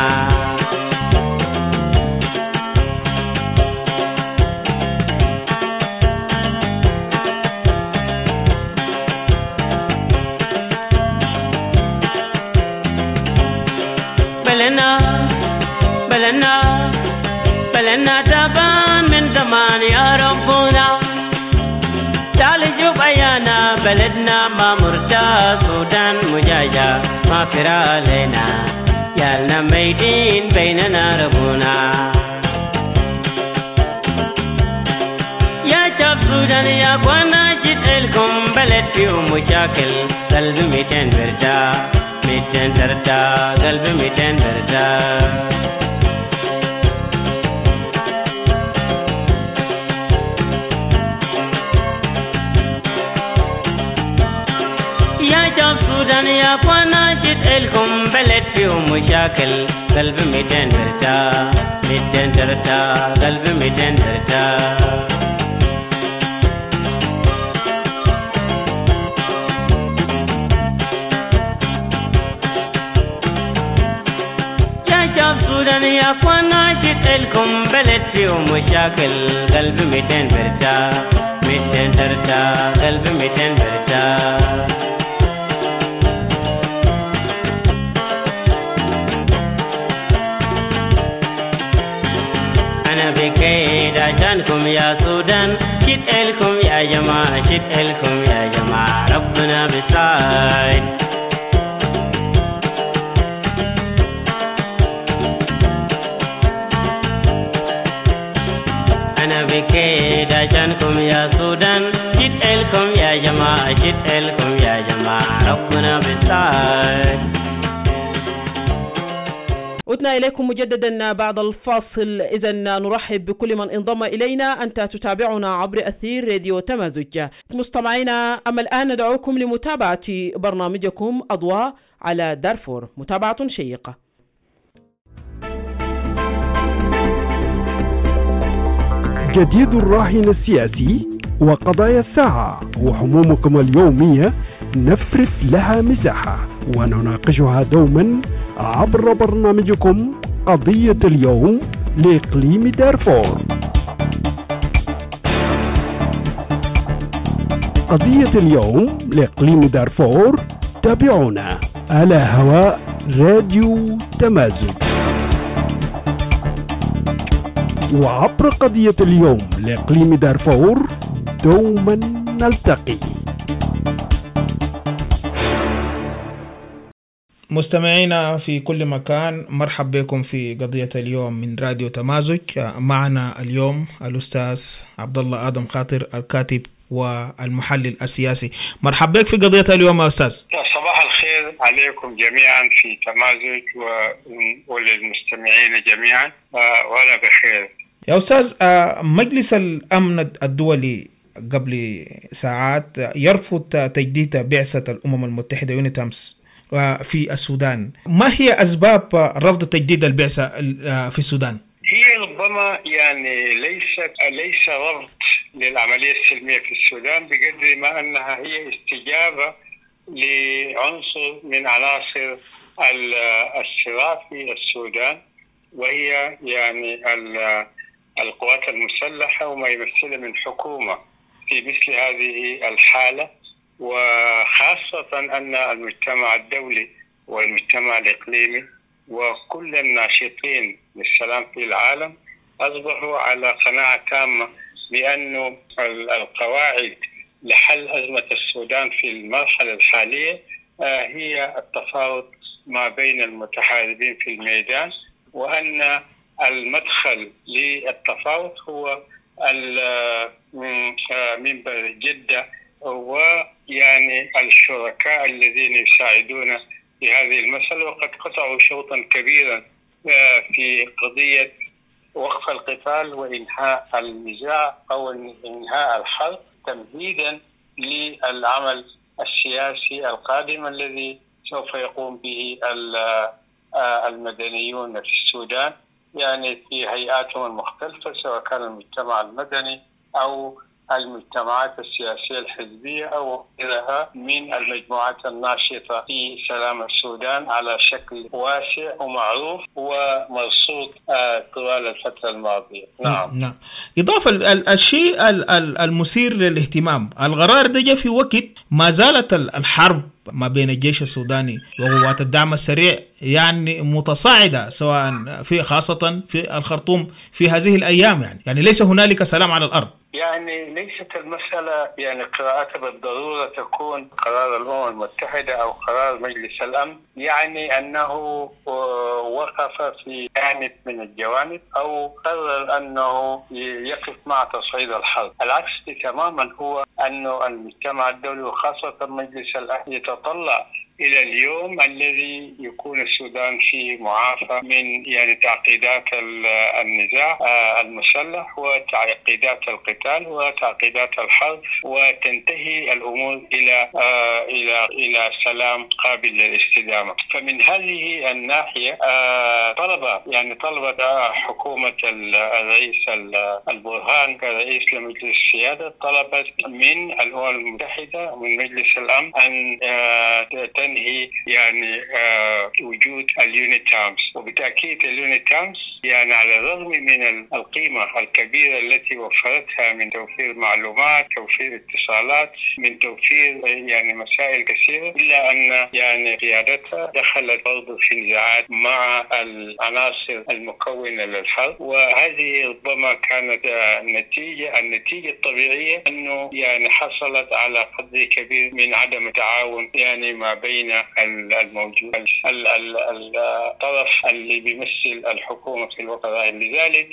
بلدنا بلدنا بلدنا تبان من زمان يا ربنا تعال شوف أيانا بلدنا ما مرتا سودان مجاجة ما فرا علينا يالنا ميدين بيننا ربنا يا شاب سودان يا قوانا جدلكم بلد فيهم مشاكل قلبي ميتين بردا ميتين بردا قلبي ميتين بردا يا قوانا جدلكم بلد فيهم مشاكل قلبي ميتين بردا ميتين بردا قلبي ميتين بردا يا شاب سودان يا قوانا جدلكم بلد فيهم مشاكل قلبي ميتين بردا ميتين بردا قلبي ميتين بردا عشانكم يا سودان شدلكم يا جماعة شدلكم يا جماعة ربنا بيساعد أنا بكيد عشانكم يا سودان شدلكم يا جماعة شدلكم يا جماعة ربنا بيساعد. عدنا إليكم مجددا بعد الفاصل. إذا نرحب بكل من انضم إلينا. أنت تتابعنا عبر أثير راديو تمازج. مستمعينا، أما الآن ندعوكم لمتابعة برنامجكم أضواء على دارفور، متابعة شيقة. جديد الراهن السياسي وقضايا الساعة وهمومكم اليومية نفرد لها مساحة ونناقشها دوما عبر برنامجكم قضية اليوم لإقليم دارفور. قضية اليوم لإقليم دارفور، تابعونا على هواء راديو تمازج، وعبر قضية اليوم لإقليم دارفور دوما نلتقي. مستمعينا في كل مكان، مرحب بكم في قضية اليوم من راديو تمازج. معنا اليوم الأستاذ عبد الله آدم خاطر، الكاتب والمحلل السياسي. مرحبا بك في قضية اليوم يا أستاذ. صباح الخير عليكم جميعا في تمازج وللمستمعين جميعا، وأنا بخير. يا أستاذ، مجلس الأمن الدولي قبل ساعات يرفض تجديد بعثة الأمم المتحدة يونيتامس في السودان. ما هي أسباب رفض تجديد البعثة في السودان؟ هي ربما يعني ليست ليس رفض للعملية السلمية في السودان بقدر ما أنها هي استجابة لعنصر من عناصر الصراع في السودان، وهي يعني القوات المسلحة وما يمثله من حكومة في مثل هذه الحالة، وخاصة أن المجتمع الدولي والمجتمع الإقليمي وكل الناشطين للسلام في العالم أصبحوا على قناعة تامة بأن القواعد لحل أزمة السودان في المرحلة الحالية هي التفاوض ما بين المتحاربين في الميدان، وأن المدخل للتفاوض هو منبر جدة ويعني الشركاء الذين يساعدون في هذه المسألة، وقد قطعوا شوطا كبيرا في قضية وقف القتال وإنهاء النزاع أو إنهاء الحرب تمهيدا للعمل السياسي القادم الذي سوف يقوم به المدنيون في السودان، يعني في هيئاتهم المختلفة، سواء كان المجتمع المدني أو المجتمعات السياسية الحزبية أو غيرها من المجموعات الناشطة في سلام السودان على شكل واسع ومعروف ومرصود طوال الفترة الماضية. نعم. نعم. إضافة الشيء المثير للاهتمام، القرار ده جاء في وقت ما زالت الحرب ما بين الجيش السوداني وقوات الدعم السريع يعني متصاعدة، سواء في خاصة في الخرطوم في هذه الأيام، يعني يعني ليس هنالك سلام على الأرض. يعني ليست المسألة يعني قراءتها بالضرورة تكون قرار الأمم المتحدة أو قرار مجلس الأمن يعني أنه وقف في جانب من الجوانب أو قرر أنه يقف مع تصعيد الحرب. العكس تماما هو أن المجتمع الدولي وخاصة مجلس الأمن يتطلع إلى اليوم الذي يكون السودان فيه معافى من يعني تعقيدات النزاع المسلح وتعقيدات القتال وتعقيدات الحرب، وتنتهي الأمور إلى إلى إلى سلام قابل للاستدامة. فمن هذه الناحية طلب يعني طلبت حكومة الرئيس البرهان كرئيس لمجلس السيادة، طلبت من الأمم المتحدة ومن مجلس الأمن أن تنهي يعني آه وجود اليونيتامس. وبالتأكيد اليونيتامس يعني على الرغم من القيمة الكبيرة التي وفرتها من توفير معلومات، توفير اتصالات، من توفير يعني مسائل كثيرة، إلا أن يعني قيادتها دخلت برضو في نزاعات مع العناصر المكونة للحرب، وهذه ربما كانت النتيجة النتيجة الطبيعية أنه يعني حصلت على قدر كبير من عدم التعاون يعني ما بين الموجود الطرف اللي بيمثل الحكومة في الوقت الراهن. لذلك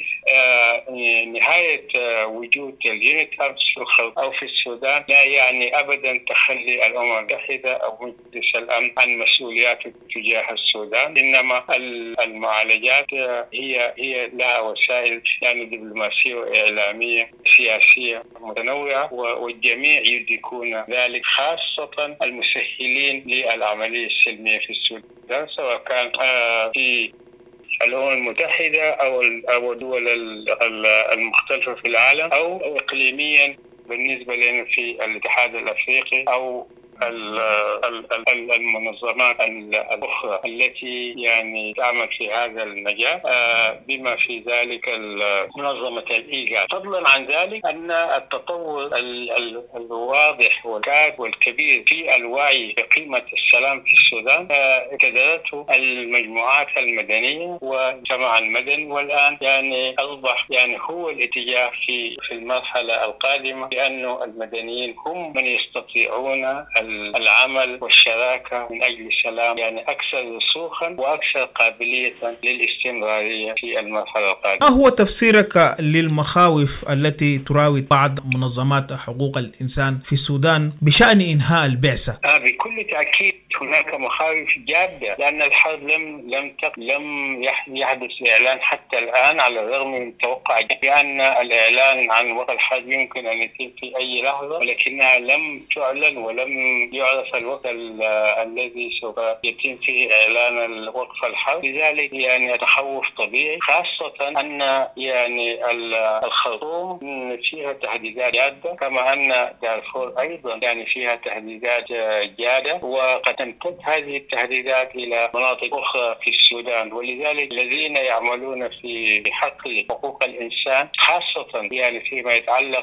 نهاية وجود اليونيتامس أو في السودان لا يعني أبدا تخلي الأمم المتحدة أو مجلس الأمن عن مسؤولياته تجاه السودان، إنما المعالجات هي هي لها وسائل يعني دبلوماسية وإعلامية سياسية متنوعة، والجميع يدركون ذلك، خاصة المسهلين للعملية السلمية في السودان، سواء كان في الأمم المتحدة أو أو الدول المختلفة في العالم أو إقليميا بالنسبة لنا في الاتحاد الأفريقي أو المنظمات الأخرى التي يعني تعمل في هذا المجال بما في ذلك منظمة الإيجاد. فضلا عن ذلك أن التطور الواضح والكاد والكبير في الوعي بقيمة السلام في السودان كدرته المجموعات المدنية والمجتمع المدني، والآن يعني أصبح يعني هو الاتجاه في في المرحلة القادمة بأن المدنيين هم من يستطيعون العمل والشراكة من أجل السلام يعني أكثر رسوخا وأكثر قابلية للاستمرارية في المرحلة القادمة. ما هو تفسيرك للمخاوف التي تراود بعض منظمات حقوق الإنسان في السودان بشأن إنهاء البعثة؟ آه بكل تأكيد هناك مخاوف جادة، لأن الحرب لم لم لم يحدث إعلان حتى الآن على الرغم من توقع بأن الإعلان عن وقف الحرب يمكن أن يتم في أي لحظة، ولكنها لم تعلن ولم يعرف الوقت الذي سوف يتم فيه إعلان وقف الحرب. لذلك يعني تخوف طبيعي، خاصة أن يعني الخرطوم فيها تهديدات جادة، كما أن دارفور أيضا يعني فيها تهديدات جادة، وقد تمتد هذه التهديدات إلى مناطق أخرى في السودان. ولذلك الذين يعملون في حق حقوق الإنسان خاصة يعني فيما يتعلق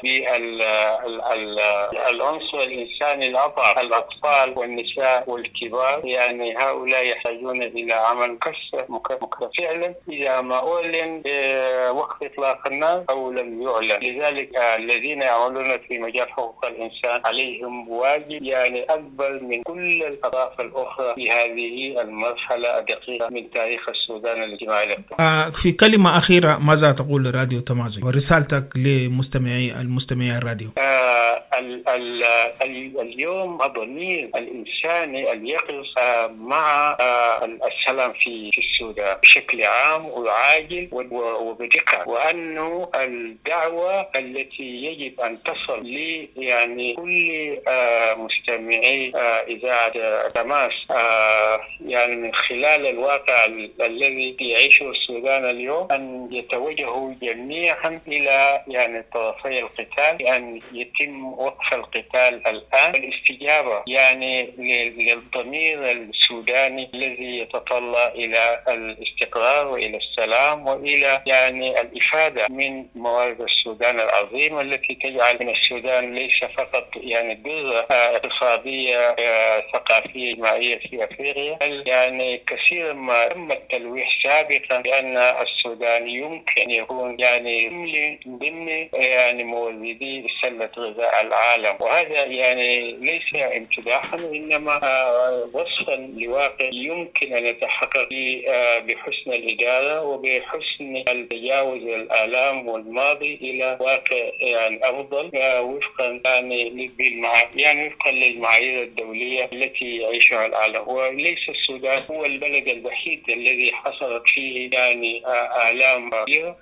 بالعنصر الإنساني الأضعف الأطفال والنساء والكبار، يعني هؤلاء يحتاجون إلى عمل مكثف فعلا إذا ما أعلن وقف إطلاق النار أو لم يعلن. لذلك الذين يعملون في مجال حقوق الإنسان عليهم واجب يعني أكبر من كل الأطراف الأخرى في هذه المرحلة الدقيقة من تاريخ السودان الاجتماعي الاقتصادي. في كلمة أخيرة ماذا تقول لراديو تمازج ورسالتك لمستمعي المستمعي الراديو؟ آه ال ال ال اليوم الضمير الإنساني اليقظ آه مع آه السلام في في السودان بشكل عام وعاجل وبدقة، وأنه الدعوة التي يجب أن تصل ل يعني كل آه مستمعي آه إذاعة تماس آه يعني من خلال الواقع الذي يعيشه السودان اليوم، أن يتوجهوا جميعا إلى يعني طرفي القتال، أن يتم وقف القتال الآن، والاستجابة يعني للضمير السوداني الذي يتطلع إلى الاستقرار وإلى السلام وإلى يعني الإفادة من موارد السودان العظيمة التي تجعل من السودان ليس فقط يعني بذرة اقتصادية ثقافية اجتماعية في أفريقيا، بل يعني كثيرا ما تم التلويح سابقا بأن السودان يمكن يكون يعني من ضمن يعني موردي سلة غذاء العالم. وهذا يعني ليس امتداحا وإنما وصفا لواقع يمكن أن يتحقق بحسن الإدارة وبحسن التجاوز الآلام والماضي إلى واقع يعني أفضل وفقا يعني يعني وفقا للمعايير الدولية التي يعيشها العالم. وليس السودان هو البلد الوحيد الذي حصلت فيه يعني آلام كبيرة.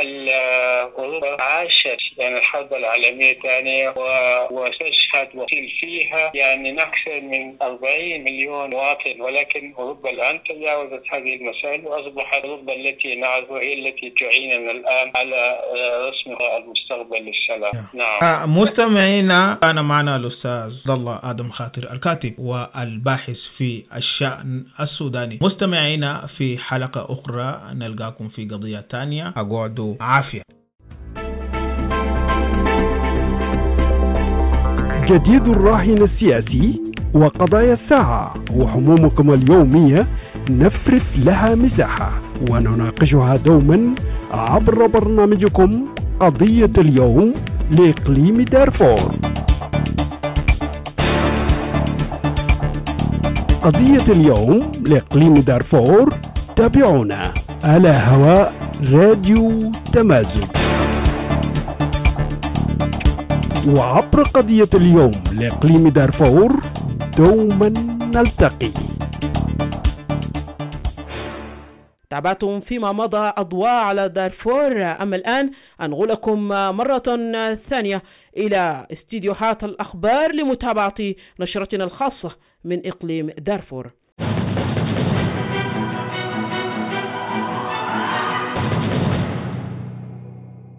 أوروبا عاشت يعني الحرب العالمية الثانية وتشهد وتصل فيها يعني أكثر من أربعين مليون مواطن، ولكن أوروبا الآن تجاوزت هذه المسائل وأصبحت أوروبا التي نعرفها هي التي تعيننا الآن على رسم المستقبل للسلام. نعم. مستمعينا، أنا معنا الأستاذ عبد الله آدم خاطر الكاتب والباحث في الشأن السوداني. مستمعينا، في حلقة أخرى نلقاكم في قضية ثانية. أقعدوا عافية. جديد الراهن السياسي وقضايا الساعة وهمومكم اليومية نفرس لها مساحة ونناقشها دوما عبر برنامجكم قضية اليوم لإقليم دارفور. قضية اليوم لإقليم دارفور تابعونا على هواء راديو تمازج، وعبر قضية اليوم لإقليم دارفور دوما نلتقي. تابعتم فيما مضى أضواء على دارفور، أما الآن أنقلكم مرة ثانية إلى استديوهات الأخبار لمتابعة نشرتنا الخاصة من إقليم دارفور.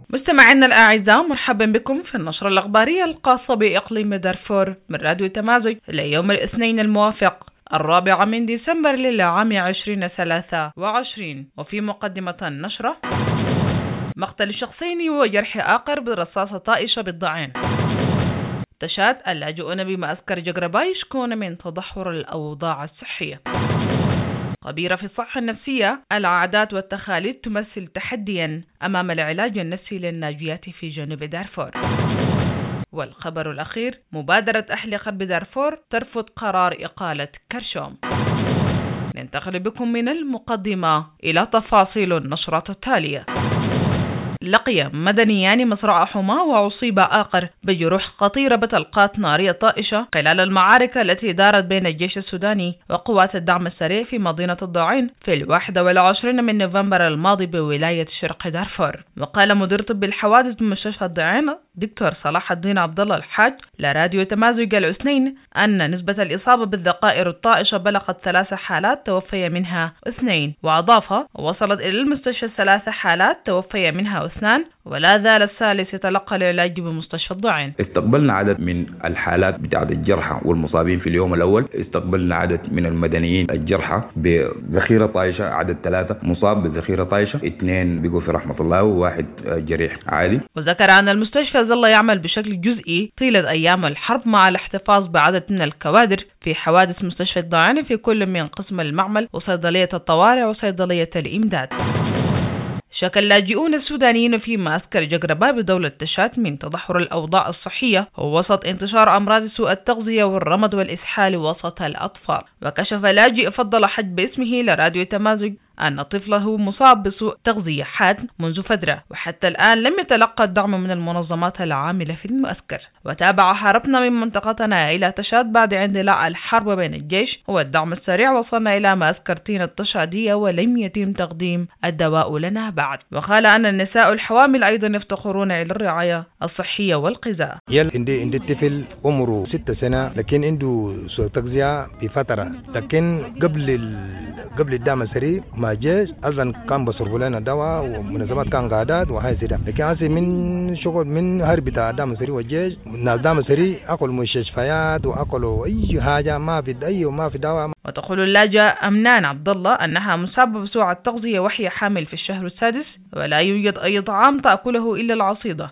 مستمعينا الأعزاء، مرحبا بكم في النشرة الأخبارية الخاصة بإقليم دارفور من راديو تمازج ليوم الاثنين الموافق الرابع من ديسمبر للعام عشرين ثلاثة وعشرين. وفي مقدمة النشرة: مقتل شخصين وجرح آخر برصاصة طائشة بالضعين. تشاد اللاجئون بمعسكر جقربا يشكون من تدهور الأوضاع الصحية. خبيرة في الصحة النفسية: العادات والتقاليد تمثل تحديا أمام العلاج النفسي للناجيات في جنوب دارفور. والخبر الأخير: مبادرة أهل غرب دارفور ترفض قرار إقالة كرشوم. ننتقل بكم من المقدمة إلى تفاصيل النشرة التالية. لقي مدنيان مصرع حماة وأصيب آخر بجروح خطيرة بطلقات نارية طائشة خلال المعارك التي دارت بين الجيش السوداني وقوات الدعم السريع في مدينة الضاعين في الواحد والعشرين من نوفمبر الماضي بولاية شرق دارفور. وقال مدير طب الحوادث بمستشفى الضاعين دكتور صلاح الدين عبد الله الحاج لراديو تمازج الاثنين أن نسبة الإصابة بالذقائر الطائشة بلغت ثلاث حالات توفي منها اثنين، وأضاف: وصلت إلى المستشفى ثلاث حالات توفي منها اثنان، ولا زال الثالث يتلقى العلاج بمستشفى الضاعين. استقبلنا عدد من الحالات بتاعة الجرحى والمصابين في اليوم الأول. استقبلنا عدد من المدنيين الجرحى بذخيرة طائشة، عدد ثلاثة، مصاب بذخيرة طائشة اثنين بقوا في رحمة الله وواحد جريح عادي. وذكر أن المستشفى ظل يعمل بشكل جزئي طيلة أيام الحرب مع الاحتفاظ بعدد من الكوادر في حوادث مستشفى الضاعين في كل من قسم المعمل وصيدلية الطوارئ وصيدلية الإمداد. شكى اللاجئون السودانيين في معسكر جقربا بدولة تشاد من تدهور الأوضاع الصحية وسط انتشار أمراض سوء التغذية والرمد والإسهال وسط الأطفال. وكشف لاجئ فضل حج باسمه لراديو تمازج أن طفله مصاب بسوء تغذية حاد منذ فترة، وحتى الآن لم يتلقى الدعم من المنظمات العاملة في المعسكر. وتابع حربنا من منطقتنا إلى تشاد بعد اندلاع الحرب بين الجيش والدعم السريع. وصلنا إلى معسكر تين التشادية ولم يتم تقديم الدواء لنا بعد. وقال أن النساء الحوامل أيضا يفتقرون إلى الرعاية الصحية والغذاء. يل عندي عندي طفل عمره ستة سنة لكن عنده سوء تغذية بفترة، لكن قبل ال... قبل الدعم السريع ما جيش أصلا كان بصرفوا لنا دواء ومنظمات كان قاعدات وهاي زي لكن هسه من شغل من هرب بتاع الدعم السريع والجيش الناس دعم السريع أكلوا مستشفيات وأكلوا أي حاجة ما في أي وما في دواء. وتقول اللاجئة أمنان عبد الله أنها مصابة بسوء التغذية وهي حامل في الشهر السادس ولا يوجد أي طعام تأكله إلا العصيدة.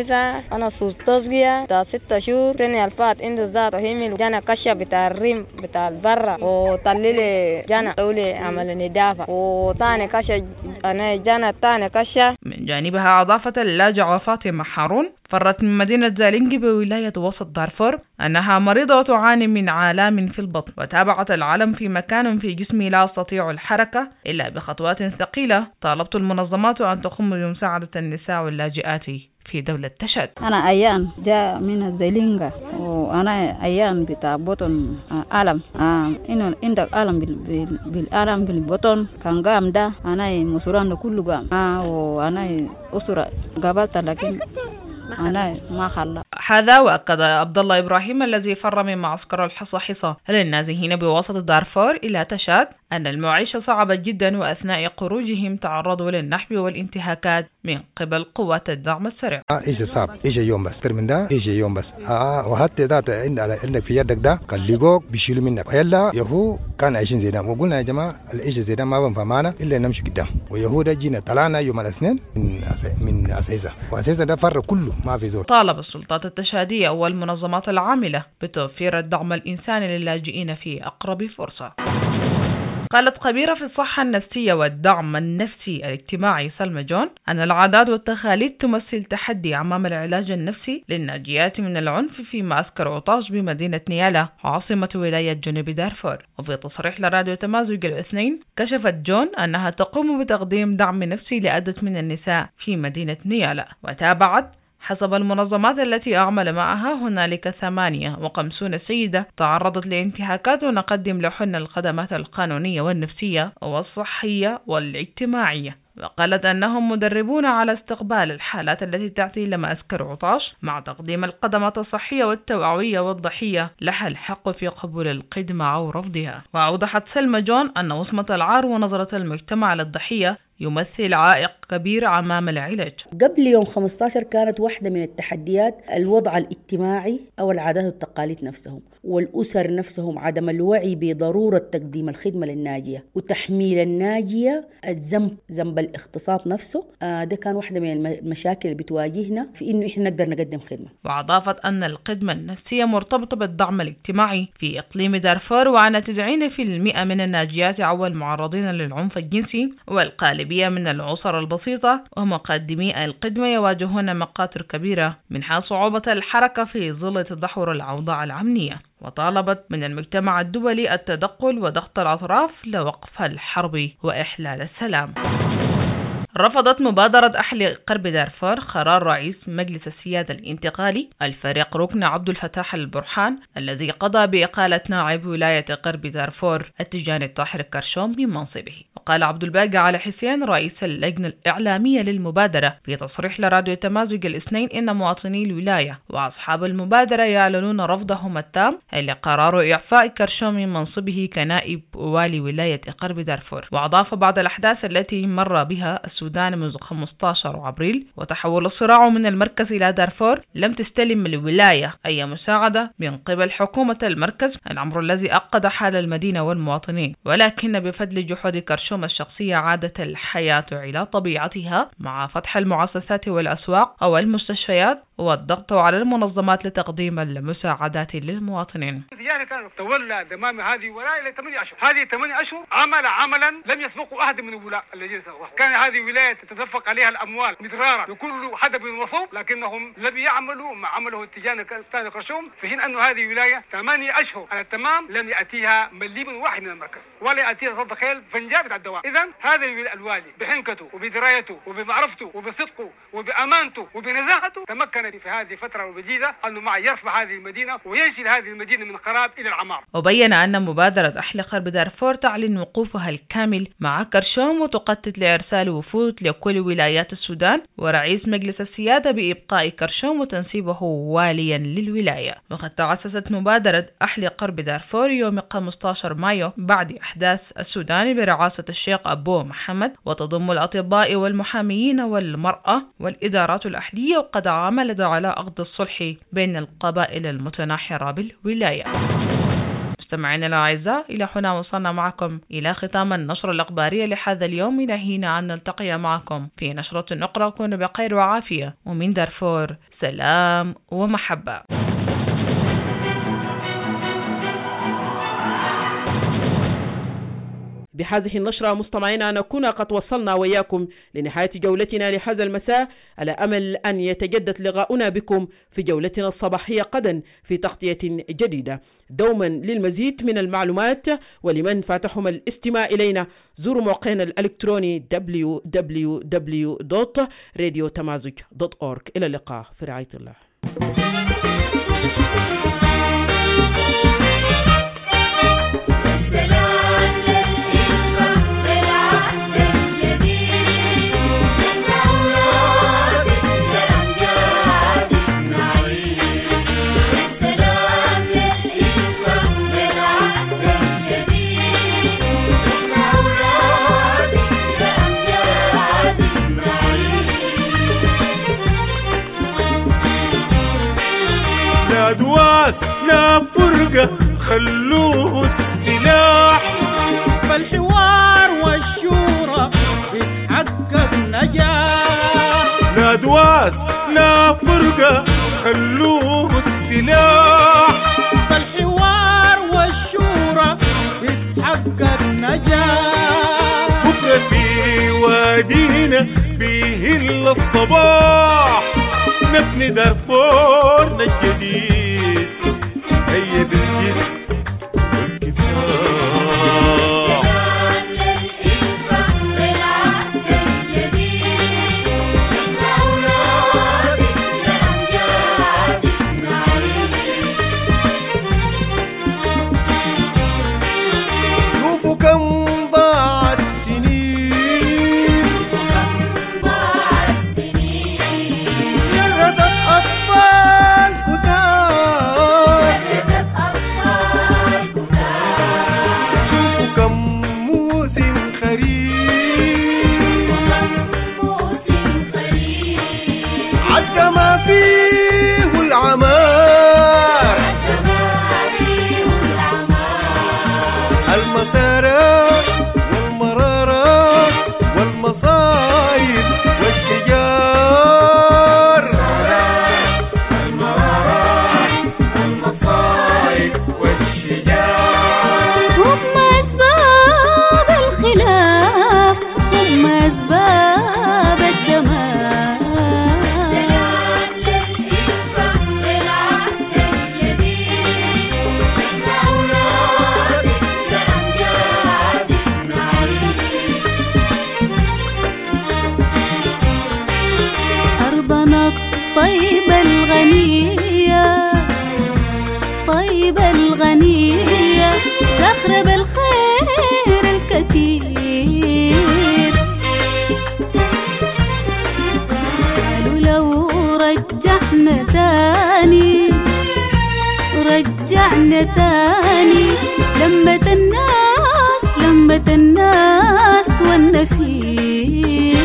أنا سوء تغذية بتاع ستة شهور سنة الفات عنده ذات وهمل جانا كشة بتاع الريم بتاع البرة وطللي جانا أولي عمل ندافع وثاني كشة أنا جانا ثاني كشة. من جانبها أضافت اللاجئة فاطمة حارون فرت من مدينة زالينجي بولاية وسط دارفور أنها مريضة وتعاني من آلام في البطن، وتابعت العلم في مكان في جسمي لا أستطيع الحركة إلا بخطوات ثقيلة. طالبت المنظمات أن تقوم بمساعدة النساء واللاجئات في دولة تشاد. أنا أيان جاء من الزلينجا وأنا أيان بتاع بطن ألم آه إنه عندك ألم بالألم بالبطن كان قام ده أنا مسوران كله قام آه وأنا أسرة قابلت لكن أنا ما خلى. هذا وأكد عبد الله إبراهيم الذي فر من معسكر الحصحصة للنازحين بوسط دارفور إلى تشاد أن المعيشة صعبة جدا، وأثناء خروجهم تعرضوا للنحب والانتهاكات من قبل قوات الدعم السريع. إيش صعب إيش يوم بس تر من ده إيش يوم بس آه وحتى ذات عندك في يدك ده كليجوك بيشيلوا منك يلا يهو كان عايشين زي ده وقلنا يا جماعة الإيش زي ده ما بنفهمنا إلا نمشي قدام. ويهودا جينا طلعنا يوم الاثنين من من أسيسة وأسيسة ده فر كله ما في زور. طالب السلطات التشادية والمنظمات العاملة بتوفير الدعم الإنساني للاجئين في أقرب فرصة. قالت خبيرة في الصحة النفسية والدعم النفسي الاجتماعي سلمى جون أن العادات والتقاليد تمثل تحدي أمام العلاج النفسي للناجيات من العنف في معسكر عطاش بمدينة نيالا عاصمة ولاية جنوب دارفور. وفي تصريح لراديو تمازج الاثنين كشفت جون أنها تقوم بتقديم دعم نفسي لعدد من النساء في مدينة نيالا. وتابعت حسب المنظمات التي أعمل معها هنالك ثمانية وخمسين سيدة تعرضت لانتهاكات، ونقدم لهن الخدمات القانونية والنفسية والصحية والاجتماعية. وقالت أنهم مدربون على استقبال الحالات التي تأتي لمعسكر عطاش مع تقديم الخدمات الصحية والتوعوية والضحية لها الحق في قبول الخدمة أو رفضها. وأوضحت سلمى جون أن وصمة العار ونظرة المجتمع للضحية يمثل عائق كبير أمام العلاج. قبل يوم خمسة عشر كانت واحدة من التحديات الوضع الاجتماعي أو العادات والتقاليد نفسهم والأسر نفسهم، عدم الوعي بضرورة تقديم الخدمة للناجية وتحميل الناجية الذنب ذنب الاغتصاب نفسه. آه ده كان واحدة من المشاكل اللي بتواجهنا في إنه إحنا نقدر نقدم خدمة. وأضافت أن الخدمة النفسية مرتبطة بالدعم الاجتماعي في إقليم دارفور، وأن تسعين بالمئة من الناجيات أو المعرضين للعنف الجنسي والقالب من الأسر البسيطة ومقدمي الخدمة يواجهون مخاطر كبيرة منها صعوبة الحركة في ظل تدهور الأوضاع الأمنية. وطالبت من المجتمع الدولي التدخل وضغط الأطراف لوقف الحرب وإحلال السلام. رفضت مبادرة أهل غرب دارفور قرار رئيس مجلس السيادة الانتقالي الفريق ركن عبد الفتاح البرهان الذي قضى بإقالة نائب ولاية غرب دارفور التجاني الطاهر كرشوم من منصبه. وقال عبد الباقي علي حسين رئيس اللجنة الإعلامية للمبادرة في تصريح لراديو تمازج الاثنين إن مواطني الولاية وأصحاب المبادرة يعلنون رفضهم التام لقرار إعفاء كرشوم من منصبه كنائب والي ولاية غرب دارفور. وأضاف بعض الأحداث التي مر بها السودان منذ خمسة عشر أبريل وتحول الصراع من المركز إلى دارفور لم تستلم الولاية أي مساعدة من قبل حكومة المركز، الأمر الذي أعقد حال المدينة والمواطنين، ولكن بفضل جهود كرشوم الشخصية عادت الحياة إلى طبيعتها مع فتح المؤسسات والأسواق أو المستشفيات والضغط على المنظمات لتقديم المساعدات للمواطنين. يعني كان تولى دمام هذه ولاية ثمانية أشهر، هذه ثمانية أشهر عمل عملا لم يسبقه أحد من الولاة الذين سبقوه. كان هذه ولاية تتدفق عليها الأموال مدرارا بكل حدب وصوب، لكنهم لم يعملوا ما عمله التجاني الثاني كرشوم، في حين أن هذه ولاية ثمانية أشهر على التمام لم يأتيها مليم واحد من المركز ولا يأتيها صد خيل فنجاب بتاع الدواء. إذن هذا الوالي بحنكته وبدرايته وبمعرفته وبصدقه وبأمانته وبنزاهته تمكن في هذه الفترة الوجيزة أنه معي يرفع هذه المدينة وينشل هذه المدينة من خراب إلى العمار. وبين أن مبادرة أهل غرب دارفور تعلن وقوفها الكامل مع كرشوم وتخطط لإرسال وفود لكل ولايات السودان ورئيس مجلس السيادة بإبقاء كرشوم وتنسيبه واليا للولاية. وقد تأسست مبادرة أهل غرب دارفور يوم خمسة عشر مايو بعد أحداث السودان برعاية الشيخ أبو محمد، وتضم الأطباء والمحاميين والمرأة والإدارات الأهلية، وقد عملت على عقد الصلح بين القبائل المتناحرة بالولاية. مستمعينا الأعزاء، إلى هنا وصلنا معكم إلى ختام النشرة الأخبارية لهذا اليوم. إلى هنا أن نلتقي معكم في نشرة أخرى. كونوا بخير وعافية، ومن دارفور سلام ومحبة. بهذه النشرة مستمعينا نكون قد وصلنا وإياكم لنهاية جولتنا لهذا المساء، على أمل أن يتجدد لقاؤنا بكم في جولتنا الصباحية غدا في تغطية جديدة. دوما للمزيد من المعلومات ولمن فاتحهم الاستماع إلينا زوروا موقعنا الإلكتروني دبليو دبليو دبليو دوت راديو تمازج دوت أورغ. إلى اللقاء في رعاية الله. أدوات لا فرقة خلوه السلاح، فالحوار والشورى بتحقق نجاح. الأدوات لا فرقة خلوه السلاح، فالحوار والشورى بتحقق نجاح. بكرة في وادينا بيهل الصباح، نبني دارفورنا الجديد هيا بالجد شوفوا كم ضاعت سنين زخرف الخير الكثير. قالوا لو رجعنا تاني رجعنا تاني لمة الناس لمة الناس والنفير.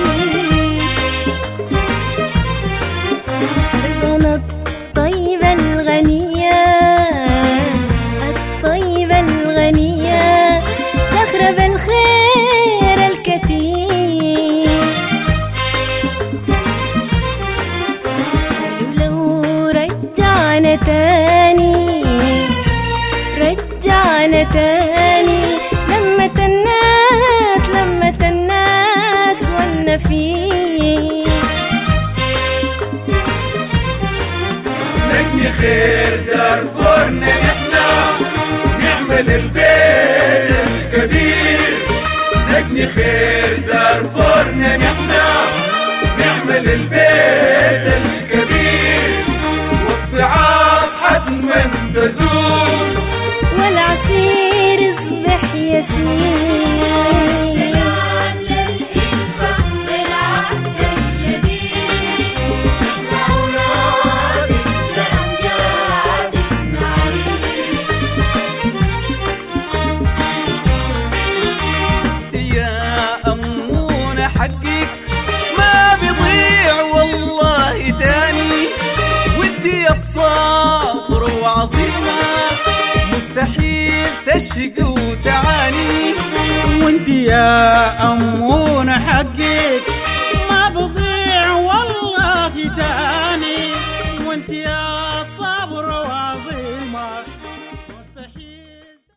أرضنا الطيبة الغنية الطيبة الغنية زخرف الخير الكثير. لو رجعنا تاني رجعنا تاني لمة الناس لمة الناس والنفير. نجني خير دارفورنا نحنا نعمل البيت الكبير. نجني خير دارفورنا نحنا نعمل البيت الكبير. والصعاب حتما تزول والعصير يصبح يسير. يا أمونة حقك ما بيضيع والله تاني. ودي الصبر وعظيمة مستحيل تشقى وتعاني. وانت يا أمونة حقك ما بضيع والله تاني.